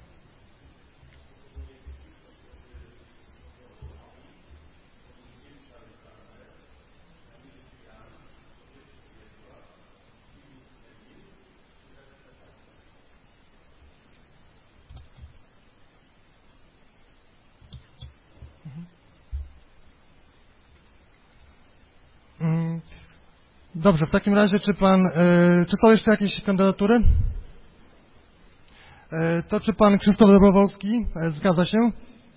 Dobrze, w takim razie czy są jeszcze jakieś kandydatury? To czy pan Krzysztof Dobrowolski zgadza się?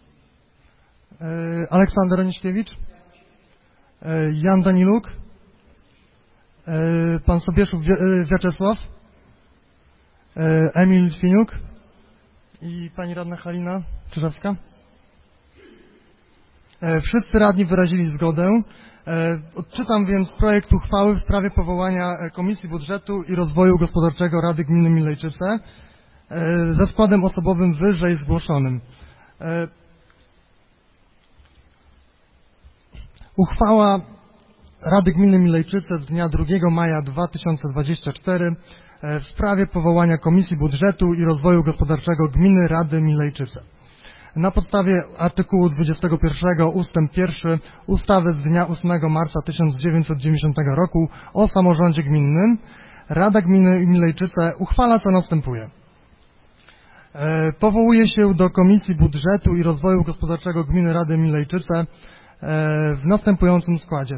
Aleksander Oniśkiewicz? Jan Daniluk? Pan Sobieszów Wiaczesław? Emil Litwiniuk? I pani radna Halina Czyżewska? Wszyscy radni wyrazili zgodę. Odczytam więc projekt uchwały w sprawie powołania Komisji Budżetu i Rozwoju Gospodarczego Rady Gminy Milejczyce ze składem osobowym wyżej zgłoszonym. Uchwała Rady Gminy Milejczyce z dnia 2 maja 2024 w sprawie powołania Komisji Budżetu i Rozwoju Gospodarczego Gminy Rady Milejczyce. Na podstawie artykułu 21 ustęp 1 ustawy z dnia 8 marca 1990 roku o samorządzie gminnym Rada Gminy Milejczyce uchwala, co następuje. Powołuje się do Komisji Budżetu i Rozwoju Gospodarczego Gminy Rady Milejczyce w następującym składzie.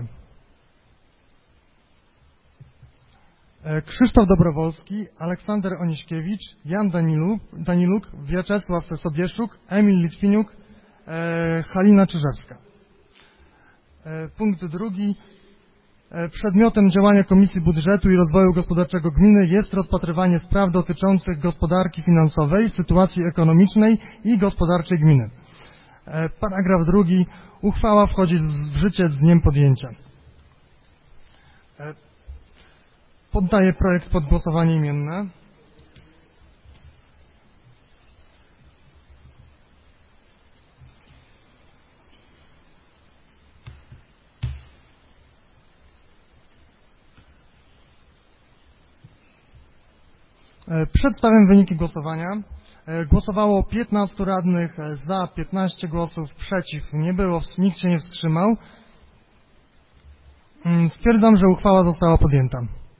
Krzysztof Dobrowolski, Aleksander Oniśkiewicz, Jan Daniluk, Wiaczesław Sobieszuk, Emil Litwiniuk, Halina Czyżewska. Punkt 2. Przedmiotem działania Komisji Budżetu i Rozwoju Gospodarczego Gminy jest rozpatrywanie spraw dotyczących gospodarki finansowej, sytuacji ekonomicznej i gospodarczej gminy. Paragraf 2. Uchwała wchodzi w życie z dniem podjęcia. Poddaję projekt pod głosowanie imienne. Przedstawiam wyniki głosowania. Głosowało 15 radnych, za 15 głosów, przeciw nie było, nikt się nie wstrzymał. Stwierdzam, że uchwała została podjęta.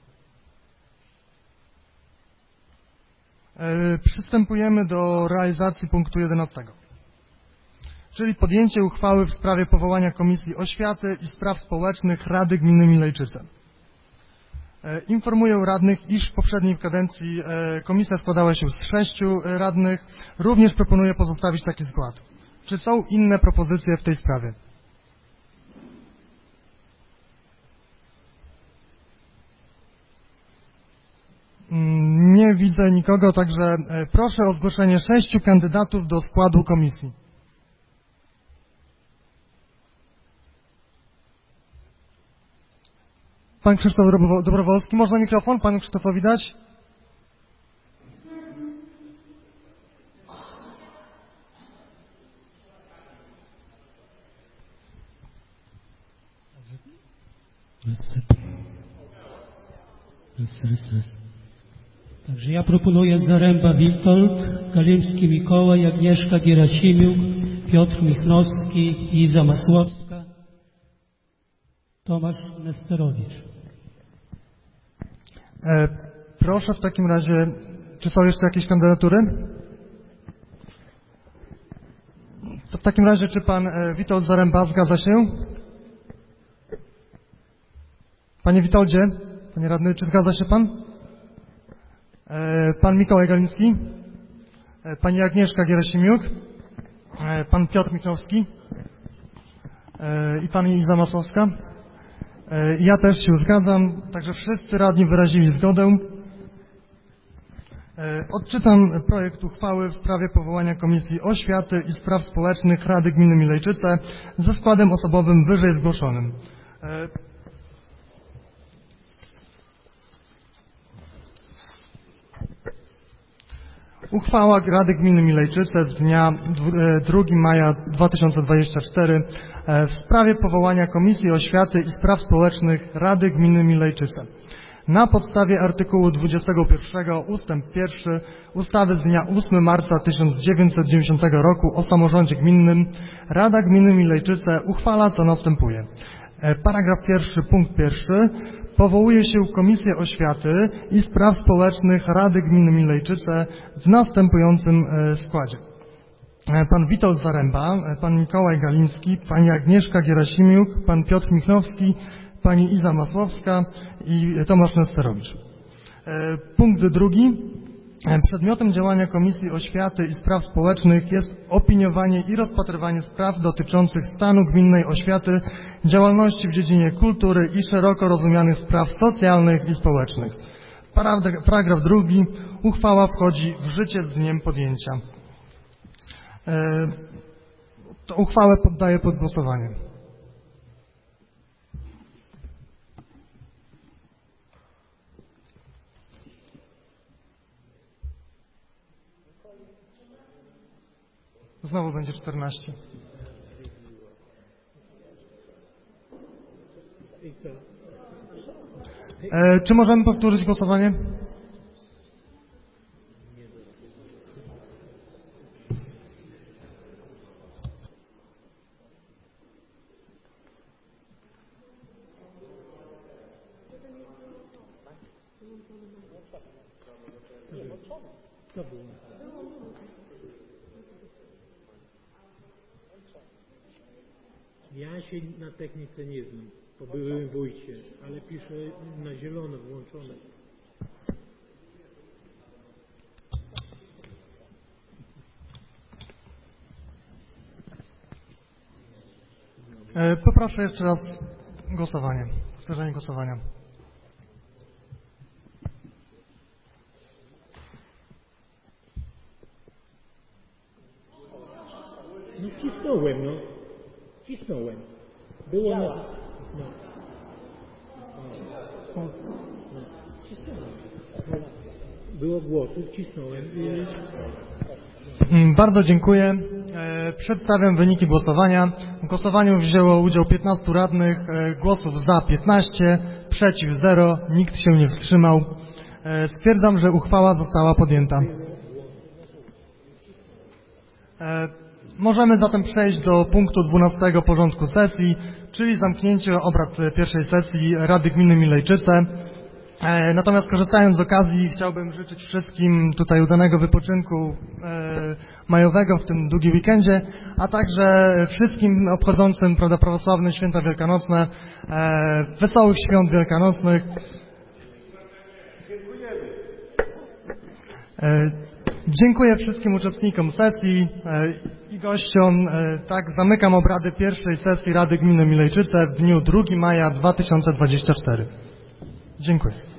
Przystępujemy do realizacji punktu 11, czyli podjęcie uchwały w sprawie powołania Komisji Oświaty i Spraw Społecznych Rady Gminy Milejczyce. Informuję radnych, iż w poprzedniej kadencji komisja składała się z 6 radnych. Również proponuję pozostawić taki skład. Czy są inne propozycje w tej sprawie? Nie widzę nikogo, także proszę o zgłoszenie 6 kandydatów do składu komisji. Pan Krzysztof Dobrowolski, można mikrofon? Panu Krzysztofowi dać?
Także ja proponuję Zaręba Witold, Galimski Mikołaj, Agnieszka Gierasimiuk, Piotr Michnowski, Iza Masłowska, Tomasz Nesterowicz.
Proszę w takim razie, czy są jeszcze jakieś kandydatury? To w takim razie, czy pan Witold Zaręba zgadza się? Panie Witoldzie, panie radny, czy zgadza się pan? Pan Mikołaj Galiński? Pani Agnieszka Gierasimiuk? Pan Piotr Michnowski? I pani Iza Masłowska? Ja też się zgadzam, także wszyscy radni wyrazili zgodę. Odczytam projekt uchwały w sprawie powołania Komisji Oświaty i Spraw Społecznych Rady Gminy Milejczyce ze składem osobowym wyżej zgłoszonym. Uchwała Rady Gminy Milejczyce z dnia 2 maja 2024 w sprawie powołania Komisji Oświaty i Spraw Społecznych Rady Gminy Milejczyce. Na podstawie artykułu 21 ustęp 1 ustawy z dnia 8 marca 1990 roku o samorządzie gminnym Rada Gminy Milejczyce uchwala, co następuje. Paragraf 1, punkt 1. Powołuje się Komisję Oświaty i Spraw Społecznych Rady Gminy Milejczyce w następującym składzie. Pan Witold Zaręba, pan Mikołaj Galiński, pani Agnieszka Gierasimiuk, pan Piotr Michnowski, pani Iza Masłowska i Tomasz Nesterowicz. Punkt 2. Przedmiotem działania Komisji Oświaty i Spraw Społecznych jest opiniowanie i rozpatrywanie spraw dotyczących stanu gminnej oświaty, działalności w dziedzinie kultury i szeroko rozumianych spraw socjalnych i społecznych. Paragraf 2. Uchwała wchodzi w życie z dniem podjęcia. Tę uchwałę poddaję pod głosowanie. Znowu będzie 14. Czy możemy powtórzyć głosowanie?
Ja się na technice nie znam, po byłym wójcie, ale piszę na zielono włączone.
Poproszę jeszcze raz głosowanie, powtórzenie głosowania.
No cisnąłem, no. Cisnąłem. Było na... No. No. Cisnąłem. Było głosów, cisnąłem i...
Bardzo dziękuję. Przedstawiam wyniki głosowania. W głosowaniu wzięło udział 15 radnych, głosów za 15, przeciw 0, nikt się nie wstrzymał. Stwierdzam, że uchwała została podjęta. Możemy zatem przejść do punktu 12 porządku sesji, czyli zamknięcie obrad pierwszej sesji Rady Gminy Milejczyce. Natomiast korzystając z okazji chciałbym życzyć wszystkim tutaj udanego wypoczynku majowego w tym długim weekendzie, a także wszystkim obchodzącym prawosławne święta wielkanocne, wesołych świąt wielkanocnych. Dziękuję wszystkim uczestnikom sesji i gościom. Tak, zamykam obrady pierwszej sesji Rady Gminy Milejczyce w dniu 2 maja 2024. Dziękuję.